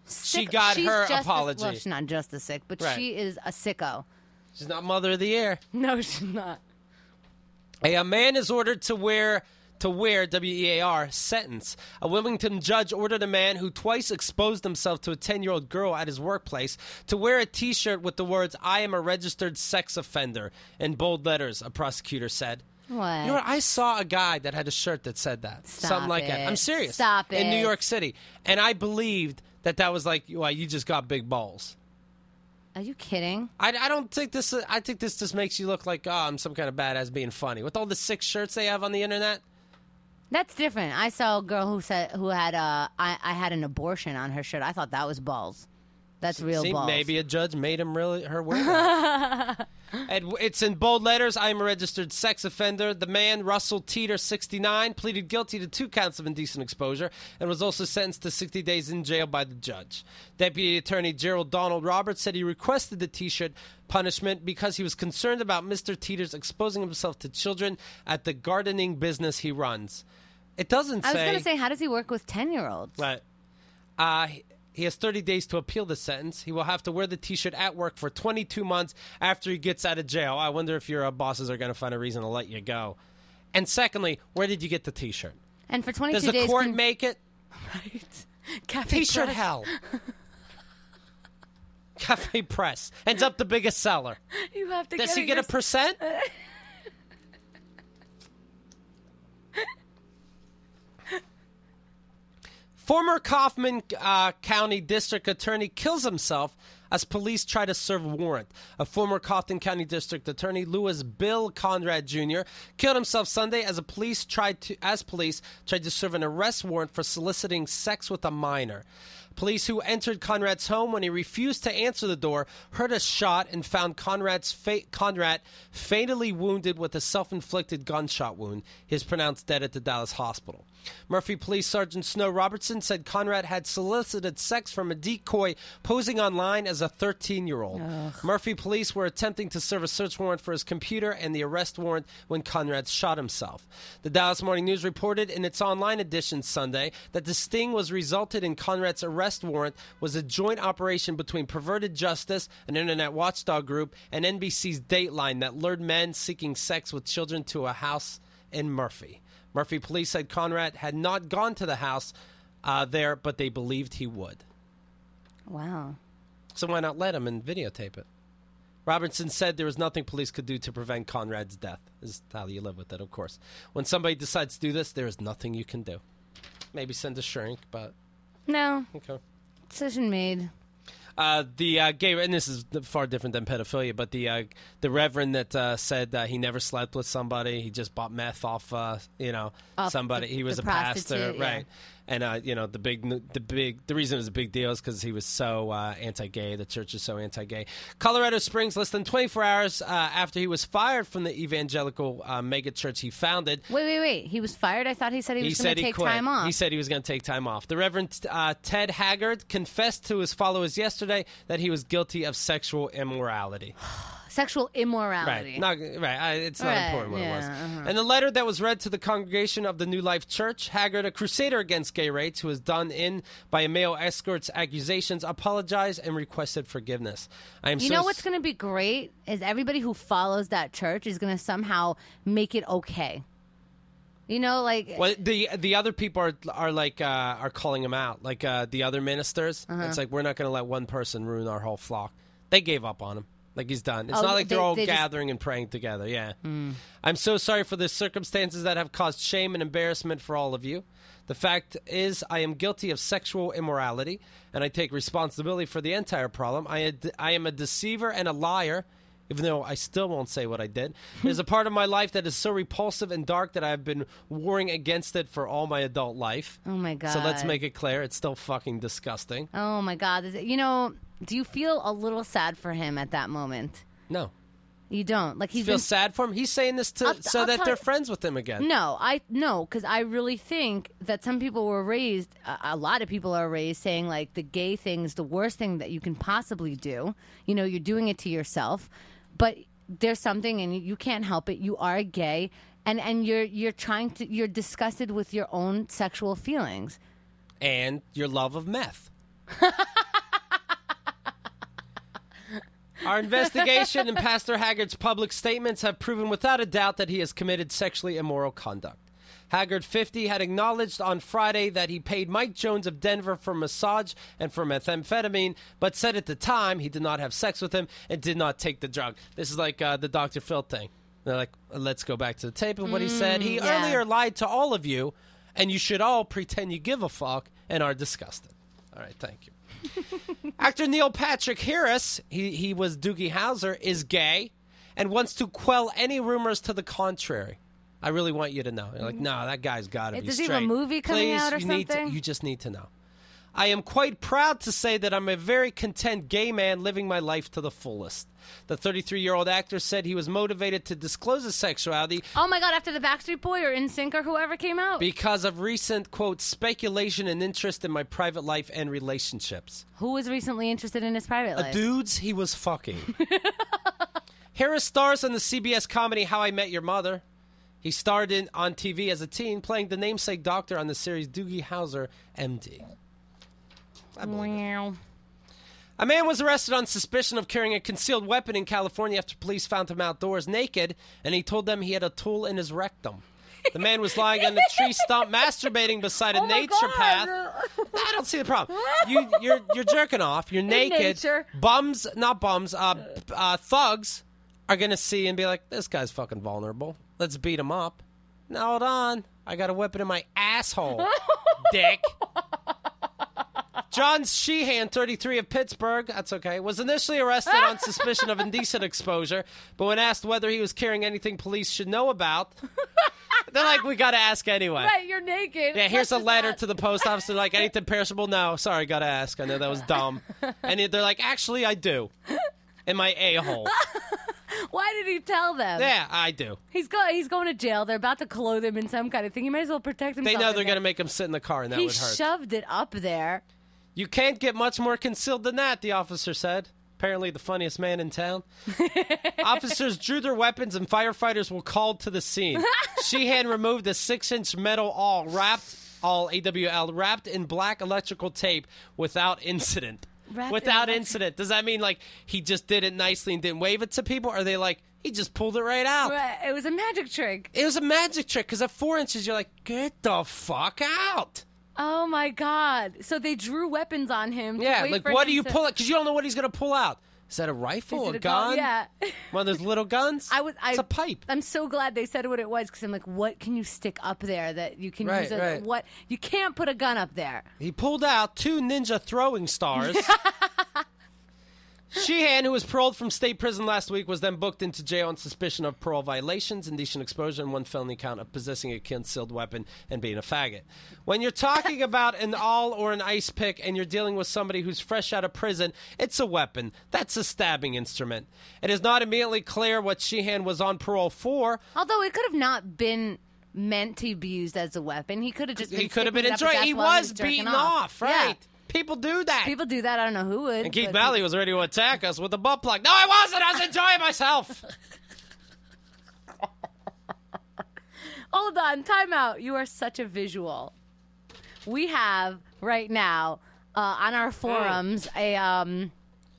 S2: she got
S1: she's
S2: her
S1: just
S2: apology.
S1: Well, she's not just as sick, but
S2: Right.
S1: she is a sicko.
S2: She's not Mother of the Year.
S1: No, she's not.
S2: A man is ordered to wear WEAR sentence. A Wilmington judge ordered a man who twice exposed himself to a 10-year-old girl at his workplace to wear a T-shirt with the words, "I am a registered sex offender," in bold letters, a prosecutor said.
S1: What?
S2: You know what? I saw a guy that had a shirt that said that.
S1: Stop
S2: Something like that.
S1: it.
S2: I'm serious.
S1: Stop
S2: In New
S1: it.
S2: York City. And I believed that was like, well, you just got big balls.
S1: Are you kidding?
S2: I don't think this. I think this just makes you look like, oh, I'm some kind of badass being funny. With all the sick shirts they have on the internet.
S1: That's different. I saw a girl who had I had an abortion on her shirt. I thought that was balls. That's real
S2: See,
S1: balls.
S2: maybe a judge made her wear that. And it's in bold letters. I am a registered sex offender. The man, Russell Teeter, 69, pleaded guilty to 2 counts of indecent exposure and was also sentenced to 60 days in jail by the judge. Deputy Attorney Gerald Donald Roberts said he requested the T-shirt punishment because he was concerned about Mr. Teeter's exposing himself to children at the gardening business he runs. It doesn't say...
S1: I was going to say, how does he work with 10-year-olds?
S2: Right. He has 30 days to appeal the sentence. He will have to wear the T-shirt at work for 22 months after he gets out of jail. I wonder if your bosses are going to find a reason to let you go. And secondly, where did you get the T-shirt?
S1: And for 22
S2: Does
S1: days...
S2: the court make it?
S1: Right. Cafe
S2: T-shirt
S1: Press.
S2: hell. Cafe Press. Ends up the biggest seller.
S1: You have to
S2: Does he
S1: it
S2: get a
S1: yourself.
S2: percent? Former Kaufman County District Attorney kills himself as police try to serve a warrant. A former Kaufman County District Attorney, Louis Bill Conrad Jr., killed himself Sunday as police tried to serve an arrest warrant for soliciting sex with a minor. Police who entered Conrad's home when he refused to answer the door heard a shot and found Conrad fatally wounded with a self-inflicted gunshot wound. He is pronounced dead at the Dallas hospital. Murphy Police Sergeant Snow Robertson said Conrad had solicited sex from a decoy posing online as a 13-year-old. Murphy Police were attempting to serve a search warrant for his computer and the arrest warrant when Conrad shot himself. The Dallas Morning News reported in its online edition Sunday that the sting was resulted in Conrad's arrest warrant was a joint operation between Perverted Justice, an internet watchdog group, and NBC's Dateline that lured men seeking sex with children to a house in Murphy. Murphy police said Conrad had not gone to the house there, but they believed he would.
S1: Wow.
S2: So why not let him and videotape it? Robertson said there was nothing police could do to prevent Conrad's death. This is how you live with it, of course. When somebody decides to do this, there is nothing you can do. Maybe send a shrink, but...
S1: No.
S2: Okay.
S1: Decision made.
S2: The gay, and this is far different than pedophilia, but the reverend that said he never slept with somebody, he just bought meth off, somebody. He was a pastor,
S1: yeah.
S2: right? And the reason it was a big deal is because he was so anti-gay. The church is so anti-gay. Colorado Springs, less than 24 hours after he was fired from the evangelical mega church he founded.
S1: Wait. He was fired? I thought he said he was going to take
S2: quit.
S1: time off.
S2: He said he was going to take time off. The Reverend Ted Haggard confessed to his followers yesterday that he was guilty of sexual immorality.
S1: Sexual immorality.
S2: It's not important what it was.
S1: Uh-huh.
S2: In a letter that was read to the congregation of the New Life Church, Haggard, a crusader against gay rights who was done in by a male escort's accusations, apologized and requested forgiveness.
S1: You know what's going to be great is everybody who follows that church is going to somehow make it okay. You know, like...
S2: Well, the other people are calling him out. Like the other ministers. It's like, we're not going to let one person ruin our whole flock. They gave up on him. Like he's done. It's not like they're all gathering and praying together. Yeah. I'm so sorry for the circumstances that have caused shame and embarrassment for all of you. The fact is, I am guilty of sexual immorality, and I take responsibility for the entire problem. I am a deceiver and a liar, even though I still won't say what I did. There's a part of my life that is so repulsive and dark that I've been warring against it for all my adult life.
S1: Oh, my God.
S2: So let's make it clear. It's still fucking disgusting.
S1: Oh, my God. Do you feel a little sad for him at that moment?
S2: No.
S1: You don't? Like
S2: You feel sad for him? He's saying this so that they're friends with him again.
S1: No, because I really think that some people were raised, a lot of people are raised saying, like, the gay thing's the worst thing that you can possibly do. You know, you're doing it to yourself. But there's something, and you can't help it. You are gay, and you're disgusted with your own sexual feelings.
S2: And your love of meth. Our investigation and Pastor Haggard's public statements have proven without a doubt that he has committed sexually immoral conduct. Haggard, 50, had acknowledged on Friday that he paid Mike Jones of Denver for massage and for methamphetamine, but said at the time he did not have sex with him and did not take the drug. This is like the Dr. Phil thing. They're like, let's go back to the tape of what he said. He earlier lied to all of you, and you should all pretend you give a fuck and are disgusted. All right, thank you. Actor Neil Patrick Harris, he was Doogie Howser, is gay and wants to quell any rumors to the contrary. I really want you to know. You're like, no, that guy's got to be straight.
S1: Does he have a movie coming out or something?
S2: You just need to know. I am quite proud to say that I'm a very content gay man living my life to the fullest. The 33-year-old actor said he was motivated to disclose his sexuality.
S1: Oh, my God, after the Backstreet Boy or NSYNC or whoever came out?
S2: Because of recent, quote, speculation and interest in my private life and relationships.
S1: Who was recently interested in his private life?
S2: Dudes he was fucking. Harris stars on the CBS comedy How I Met Your Mother. He starred on TV as a teen, playing the namesake doctor on the series Doogie Howser, MD.
S1: Wow.
S2: A man was arrested on suspicion of carrying a concealed weapon in California after police found him outdoors naked, and he told them he had a tool in his rectum. The man was lying on a tree stump, masthurbing beside a nature path. I don't see the problem. You're jerking off. You're naked. Thugs are going to see and be like, this guy's fucking vulnerable. Let's beat him up. Now, hold on. I got a weapon in my asshole, dick. John Sheehan, 33 of Pittsburgh, that's okay, was initially arrested on suspicion of indecent exposure, but when asked whether he was carrying anything police should know about, they're like, we got to ask anyway.
S1: Right, you're naked.
S2: Yeah, here's a letter to the post office. They're like, anything perishable? No, sorry, got to ask. I know that was dumb. And they're like, actually, I do. In my a-hole.
S1: Why did he tell them?
S2: Yeah, I do.
S1: He's going to jail. They're about to clothe him in some kind of thing. He might as well protect himself.
S2: They know they're going to make him sit in the car, and that would hurt.
S1: He shoved it up there.
S2: You can't get much more concealed than that, the officer said. Apparently the funniest man in town. Officers drew their weapons, and firefighters were called to the scene. Sheehan removed a 6-inch metal awl wrapped in black electrical tape without incident. Without incident. Does that mean, like, he just did it nicely and didn't wave it to people? Or are they like, he just pulled it right out?
S1: Right. It was a magic trick.
S2: It was a magic trick, because at 4 inches, you're like, get the fuck out.
S1: Oh, my God. So they drew weapons on him.
S2: Yeah, like, what do you pull out? Because you don't know what he's going to pull out. Is that a rifle, a gun?
S1: Yeah.
S2: One of those little guns? It's a pipe.
S1: I'm so glad they said what it was, because I'm like, what can you stick up there that you can use? What? You can't put a gun up there.
S2: He pulled out 2 ninja throwing stars. Sheehan, who was paroled from state prison last week, was then booked into jail on suspicion of parole violations, indecent exposure, and 1 felony count of possessing a concealed weapon and being a faggot. When you're talking about an awl or an ice pick and you're dealing with somebody who's fresh out of prison, it's a weapon. That's a stabbing instrument. It is not immediately clear what Sheehan was on parole for.
S1: Although it could have not been meant to be used as a weapon. He could have just been
S2: enjoying. He was beaten off, right?
S1: Yeah.
S2: People do that.
S1: People do that. I don't know who would.
S2: And Keith Valley was ready to attack us with a butt plug. No, I wasn't. I was enjoying myself.
S1: Hold on. Time out. You are such a visual. We have right now on our forums a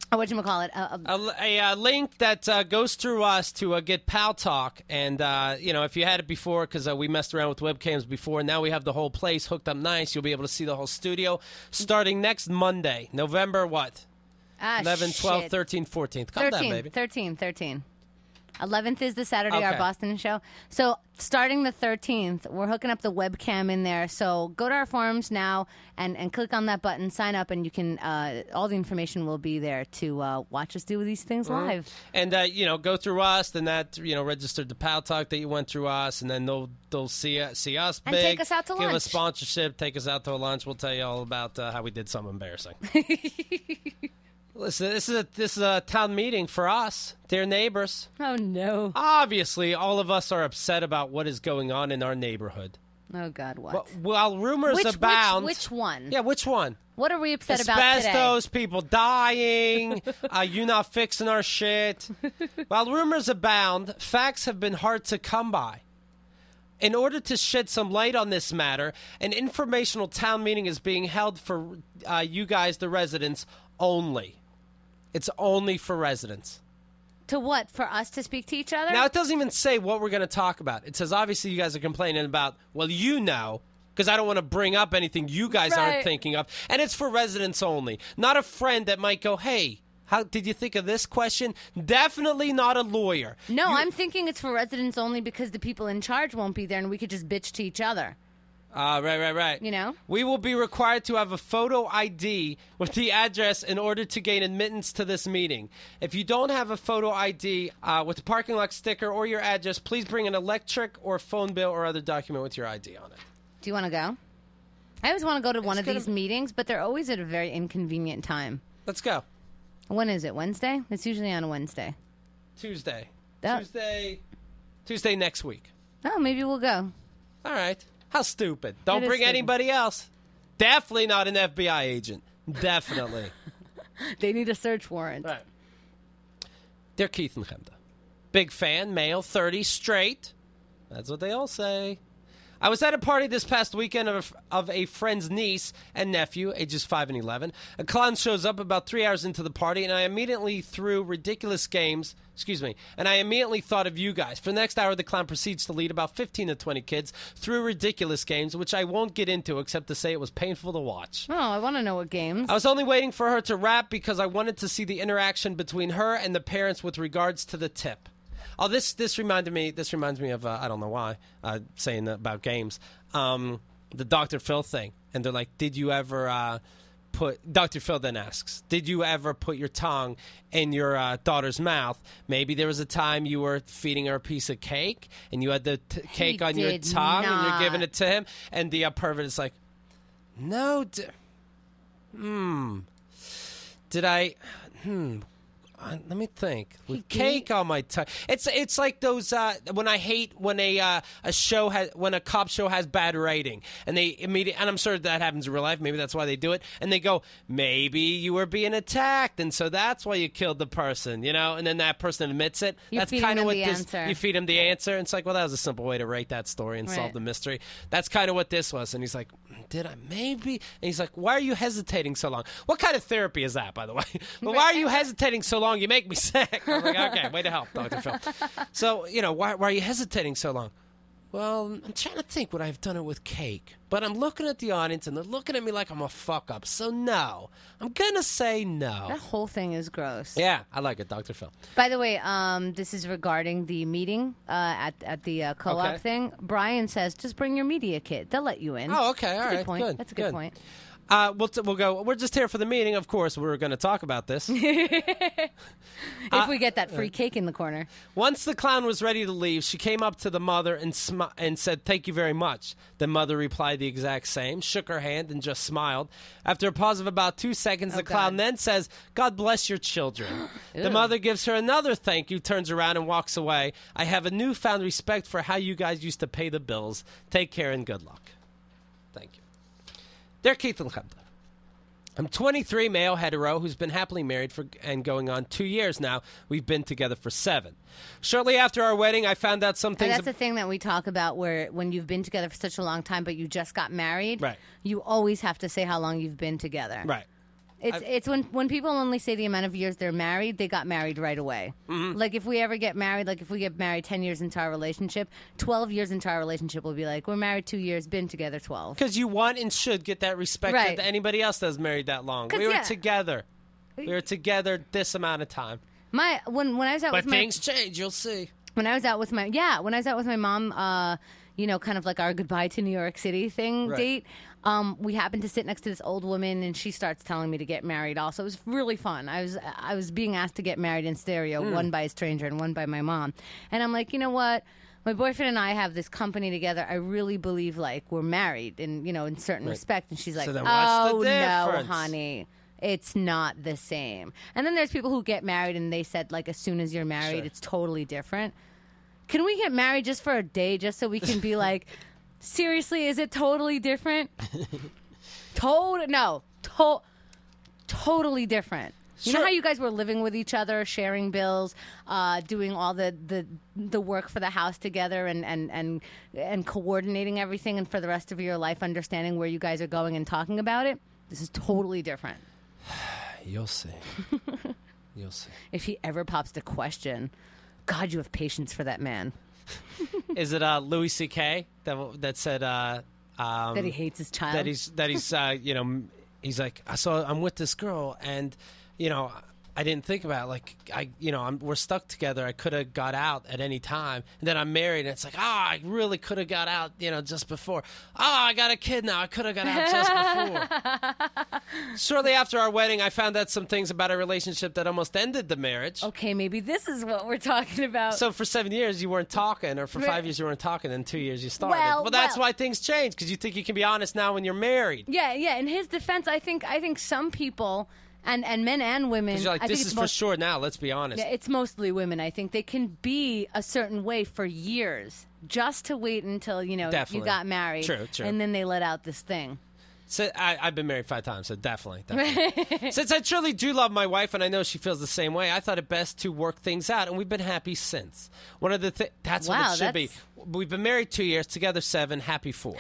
S2: link that goes through us to get Pal Talk. And, if you had it before, because we messed around with webcams before, now we have the whole place hooked up nice. You'll be able to see the whole studio starting next Monday, November what? 11, 12, 13, 14th. Calm down, baby.
S1: 13. 11th is the Saturday, our Boston show. So starting the 13th, we're hooking up the webcam in there. So go to our forums now and click on that button, sign up, and you can all the information will be there to watch us do these things live.
S2: And, go through us, then that, registered to Pal Talk that you went through us, and then they'll see us big.
S1: And take us out to lunch.
S2: Give us sponsorship, take us out to a lunch. We'll tell you all about how we did something embarrassing. Listen, this is a town meeting for us, dear neighbors.
S1: Oh, no.
S2: Obviously, all of us are upset about what is going on in our neighborhood.
S1: Oh, God, what?
S2: While rumors abound...
S1: Which one?
S2: Yeah, which one?
S1: What are we upset about today?
S2: Asbestos, people dying, you not fixing our shit. While rumors abound, facts have been hard to come by. In order to shed some light on this matter, an informational town meeting is being held for you guys, the residents, only. It's only for residents.
S1: To what? For us to speak to each other?
S2: Now, it doesn't even say what we're going to talk about. It says, obviously, you guys are complaining about, well, you know, because I don't want to bring up anything you guys aren't thinking of. And it's for residents only. Not a friend that might go, hey, how did you think of this question? Definitely not a lawyer.
S1: No, I'm thinking it's for residents only because the people in charge won't be there and we could just bitch to each other.
S2: Right.
S1: You know?
S2: We will be required to have a photo ID with the address in order to gain admittance to this meeting. If you don't have a photo ID with a parking lot sticker or your address, please bring an electric or phone bill or other document with your ID on it.
S1: Do you want to go? I always want to go to one of these meetings, but they're always at a very inconvenient time.
S2: Let's go.
S1: When is it? Wednesday? It's usually on a Wednesday.
S2: Tuesday.
S1: That-
S2: Tuesday next week.
S1: Oh, maybe we'll go.
S2: All right. How stupid. Don't
S1: It is
S2: bring
S1: stupid.
S2: anybody else. Definitely not an FBI agent. Definitely.
S1: They need a search warrant.
S2: Right. Dear Keith and Chemda. Big fan, male, 30, straight. That's what they all say. I was at a party this past weekend of a friend's niece and nephew, ages 5 and 11. A clown shows up about 3 hours into the party, and I immediately thought of you guys. For the next hour, the clown proceeds to lead about 15 to 20 kids through ridiculous games, which I won't get into except to say it was painful to watch.
S1: Oh, I want to know what games.
S2: I was only waiting for her to rap because I wanted to see the interaction between her and the parents with regards to the tip. Oh, this reminds me of I don't know why saying about games. The Dr. Phil thing, and they're like, "Did you ever put?" Dr. Phil then asks, "Did you ever put your tongue in your daughter's mouth? Maybe there was a time you were feeding her a piece of cake, and you had the cake on your tongue, and you're giving it to him." And the pervert is like, "No, did I? Let me think. With cake on my tongue, it's like those when I hate when a cop show has bad rating, and they immediately, and I'm sure that happens in real life. Maybe that's why they do it, and they go, maybe you were being attacked, and so that's why you killed the person, you know. And then that person admits it. That's kind of what this. You feed him the answer, and it's like, well, that was a simple way to rate that story and solve the mystery. That's kind of what this was. And he's like, did I maybe? And he's like, why are you hesitating so long? What kind of therapy is that, by the way? But why are you hesitating so long? You make me sick. I'm like, okay, way to help, Dr. Phil. So, you know, why are you hesitating so long? Well, I'm trying to think would I have done it with cake. But I'm looking at the audience, and they're looking at me like I'm a fuck-up. So, no. I'm going to say no.
S1: That whole thing is gross.
S2: Yeah, I like it, Dr. Phil.
S1: By the way, this is regarding the meeting at the co-op thing. Brian says, just bring your media kit. They'll let you in.
S2: Oh, okay. All right.
S1: Good point.
S2: Good.
S1: That's a good point.
S2: We'll go. We're just here for the meeting. Of course, we're going to talk about this.
S1: If we get that free cake in the corner.
S2: Once the clown was ready to leave, she came up to the mother and said, "Thank you very much." The mother replied the exact same, shook her hand, and just smiled. After a pause of about 2 seconds, the clown then says, "God bless your children." The mother gives her another thank you, turns around, and walks away. I have a newfound respect for how you guys used to pay the bills. Take care and good luck. Thank you. Dear Keith and Chemda, I'm 23, male, hetero, who's been happily married and going on 2 years now. We've been together for 7. Shortly after our wedding, I found out some things.
S1: And that's the thing that we talk about, where when you've been together for such a long time, but you just got married,
S2: right.
S1: You always have to say how long you've been together.
S2: Right.
S1: It's when people only say the amount of years they're married, they got married right away. Mm-hmm. Like if we ever get married, like if we get married 10 years into our relationship, 12 years into our relationship, we'll be like, we're married 2 years, been together 12.
S2: Because you want and should get that respect that anybody else that's married that long. We were together. We were together this amount of time.
S1: When I was out
S2: but
S1: with
S2: things change, you'll see.
S1: When I was out with my mom, you know, kind of like our goodbye to New York City date. We happened to sit next to this old woman, and she starts telling me to get married. Also, it was really fun. I was being asked to get married in stereo, one by a stranger and one by my mom. And I'm like, you know what? My boyfriend and I have this company together. I really believe like we're married, in in certain respect. And she's like,
S2: so then what's the difference?
S1: No, honey. It's not the same. And then there's people who get married, and they said like as soon as you're married, it's totally different. Can we get married just for a day, just so we can be like, seriously, is it totally different? Totally different. You know how you guys were living with each other, sharing bills, doing all the work for the house together, and coordinating everything, and for the rest of your life, understanding where you guys are going and talking about it? This is totally different.
S2: You'll see. You'll see.
S1: If he ever pops the question, God, you have patience for that man.
S2: Is it Louis C.K. that said
S1: That he hates his child?
S2: that he's he's like, so I'm with this girl and I didn't think about it. Like we're stuck together. I could have got out at any time, and then I'm married, and it's like, I really could have got out, just before. I got a kid now. I could have got out just before. Shortly after our wedding, I found out some things about a relationship that almost ended the marriage.
S1: Okay, maybe this is what we're talking about.
S2: So for 7 years you weren't talking, or for 5 years you weren't talking, and 2 years you started. Well, that's why things change, because you think you can be honest now when you're married.
S1: Yeah. In his defense, I think some people. And men and women.
S2: Because you're like, this is for sure now, let's be honest.
S1: Yeah, it's mostly women. I think they can be a certain way for years just to wait until, you got married.
S2: True.
S1: And then they let out this thing.
S2: So I've been married 5 times, so definitely. Since I truly do love my wife, and I know she feels the same way, I thought it best to work things out, and we've been happy since. One of the that's what it should be. We've been married 2 years, together 7, happy 4.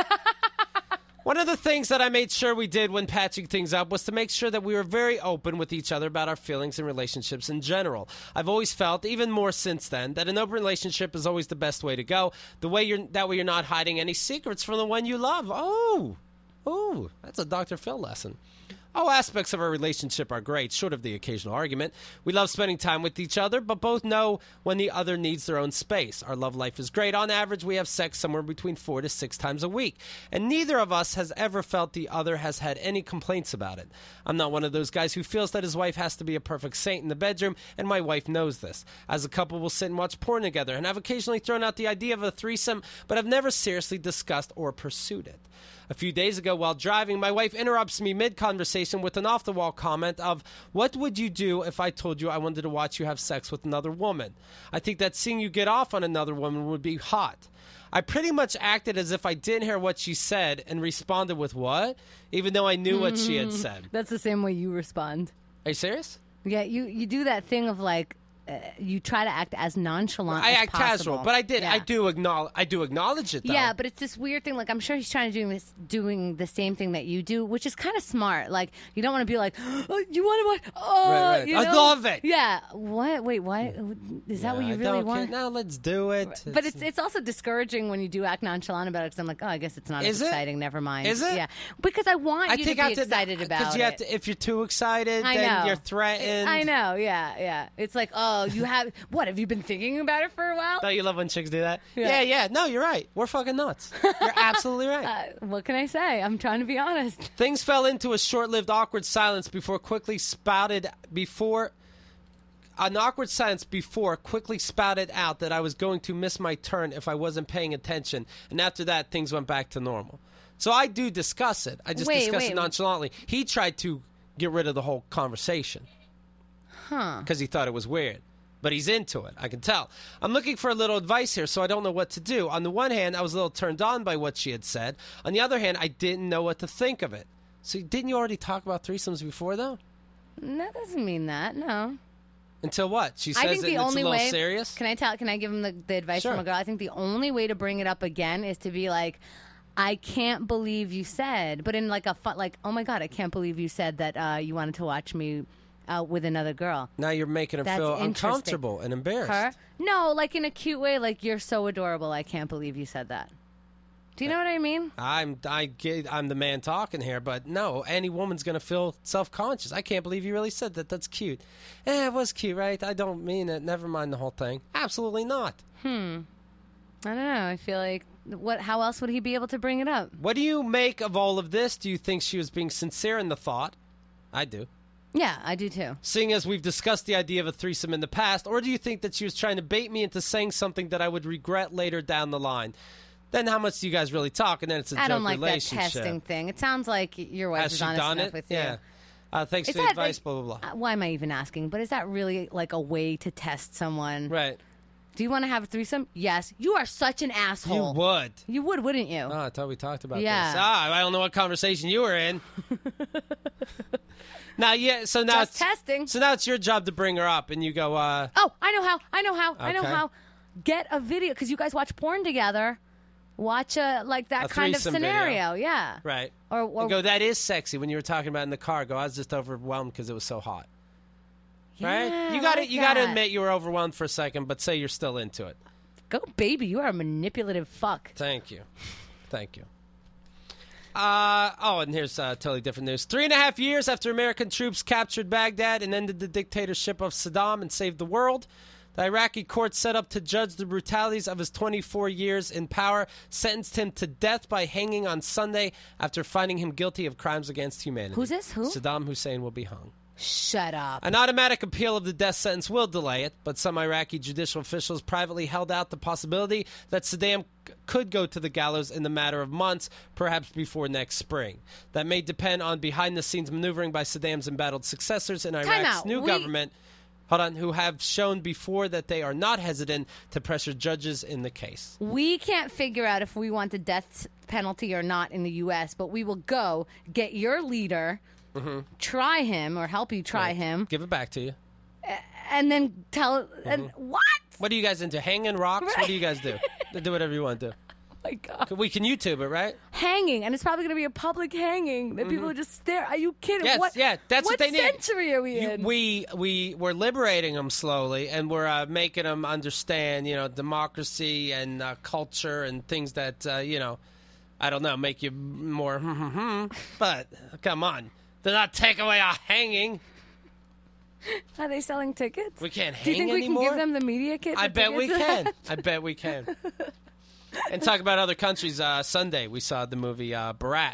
S2: One of the things that I made sure we did when patching things up was to make sure that we were very open with each other about our feelings and relationships in general. I've always felt, even more since then, that an open relationship is always the best way to go. That way you're not hiding any secrets from the one you love. Oh, that's a Dr. Phil lesson. All aspects of our relationship are great, short of the occasional argument. We love spending time with each other, but both know when the other needs their own space. Our love life is great. On average, we have sex somewhere between 4 to 6 times a week, and neither of us has ever felt the other has had any complaints about it. I'm not one of those guys who feels that his wife has to be a perfect saint in the bedroom, and my wife knows this. As a couple, we'll sit and watch porn together, and I've occasionally thrown out the idea of a threesome, but I've never seriously discussed or pursued it. A few days ago, while driving, my wife interrupts me mid-conversation with an off-the-wall comment of, "What would you do if I told you I wanted to watch you have sex with another woman? I think that seeing you get off on another woman would be hot." I pretty much acted as if I didn't hear what she said and responded with, "What?" even though I knew what she had said.
S1: That's the same way you respond.
S2: Are you serious?
S1: Yeah, you do that thing of like, you try to act as nonchalant as
S2: I act
S1: possible.
S2: casual, but I did.
S1: Yeah.
S2: I do acknowledge it, though.
S1: Yeah, but it's this weird thing. Like, I'm sure he's trying to doing the same thing that you do, which is kind of smart. Like, you don't want to be like, oh, you want to watch? Oh,
S2: right.
S1: You know?
S2: I love it.
S1: Yeah. What? Wait, what? Is that what you really want?
S2: No, let's do it.
S1: But it's also discouraging when you do act nonchalant about it, because I'm like, oh, I guess it's not as exciting. Never mind.
S2: Is it?
S1: Yeah. Because I want you to be excited about it.
S2: Because you have to. If you're too excited, then you're threatened.
S1: I know. Yeah. It's like, oh, you have. What, have you been thinking about it for a while?
S2: Don't you love when chicks do that?
S1: Yeah.
S2: No, you're right. We're fucking nuts. You're absolutely right.
S1: What can I say? I'm trying to be honest.
S2: Things fell into a short-lived awkward silence before quickly spouted out that I was going to miss my turn if I wasn't paying attention. And after that, things went back to normal. So I do discuss it. I just discuss it nonchalantly. He tried to get rid of the whole conversation. Because he thought it was weird. But he's into it, I can tell. I'm looking for a little advice here, so I don't know what to do. On the one hand, I was a little turned on by what she had said. On the other hand, I didn't know what to think of it. So didn't you already talk about threesomes before, though?
S1: That doesn't mean that, no.
S2: Until what? She says it's a little serious?
S1: Can I give him the advice
S2: Sure.
S1: from a girl? I think the only way to bring it up again is to be like, I can't believe you said, but in like a fun, like, oh my God, I can't believe you said that you wanted to watch me with another girl.
S2: Now you're making her feel uncomfortable and embarrassed.
S1: Her? No, like in a cute way, like, you're so adorable, I can't believe you said that. Do you know what I mean? I'm
S2: the man talking here, but no, any woman's going to feel self-conscious. I can't believe you really said that. That's cute. It was cute, right? I don't mean it. Never mind the whole thing. Absolutely not.
S1: I don't know. I feel like, how else would he be able to bring it up?
S2: What do you make of all of this? Do you think she was being sincere in the thought? I do.
S1: Yeah, I do too.
S2: Seeing as we've discussed the idea of a threesome in the past, or do you think that she was trying to bait me into saying something that I would regret later down the line? Then how much do you guys really talk? And then it's a joke relationship.
S1: I don't like that testing thing. It sounds like your wife is honest enough with you.
S2: Yeah. Thanks for the advice, blah, blah, blah.
S1: Why am I even asking? But is that really like a way to test someone?
S2: Right.
S1: Do you want to have a threesome? Yes. You are such an asshole.
S2: You would.
S1: You would, wouldn't you?
S2: Oh, I thought we talked about
S1: this.
S2: I don't know what conversation you were in. Now, so now
S1: just testing.
S2: So now it's your job to bring her up, and you go.
S1: Oh, I know how.
S2: Okay.
S1: I know how. Get a video, because you guys watch porn together. Watch that kind of scenario.
S2: Video.
S1: Yeah.
S2: Right.
S1: Or
S2: go. That is sexy. When you were talking about it in the car, go. I was just overwhelmed because it was so hot. right?
S1: Yeah,
S2: You got to
S1: I like
S2: you got to
S1: that.
S2: admit you were overwhelmed for a second, but say you're still into it.
S1: Go, baby. You are a manipulative fuck.
S2: Thank you. And here's totally different news. 3.5 years after American troops captured Baghdad and ended the dictatorship of Saddam and saved the world, the Iraqi court set up to judge the brutalities of his 24 years in power sentenced him to death by hanging on Sunday after finding him guilty of crimes against humanity.
S1: Who's this? Who?
S2: Saddam Hussein will be hung.
S1: Shut up.
S2: An automatic appeal of the death sentence will delay it, but some Iraqi judicial officials privately held out the possibility that Saddam could go to the gallows in the matter of months, perhaps before next spring. That may depend on behind-the-scenes maneuvering by Saddam's embattled successors in Iraq's new government, who have shown before that they are not hesitant to pressure judges in the case.
S1: We can't figure out if we want the death penalty or not in the U.S., but we will go get your leader, try him or help you try him,
S2: Give it back to you.
S1: and then tell and what?
S2: What are you guys into? Hanging rocks?
S1: Right.
S2: What do you guys do? Do whatever you want to do.
S1: Oh my God.
S2: We can YouTube it, right?
S1: Hanging, and it's probably going to be a public hanging that people just stare. Are you kidding?
S2: Yes,
S1: what,
S2: yeah, that's what they need.
S1: What century are we in?
S2: We're liberating them slowly, and we're making them understand, democracy and culture and things that, I don't know, make you more. But come on, they're not taking away our hanging.
S1: Are they selling tickets?
S2: We can't
S1: Do you
S2: hang
S1: think we
S2: anymore.
S1: can give them the media kit?
S2: I
S1: with
S2: bet we
S1: tickets?
S2: can. I bet we can. And talk about other countries. Sunday we saw the movie Borat.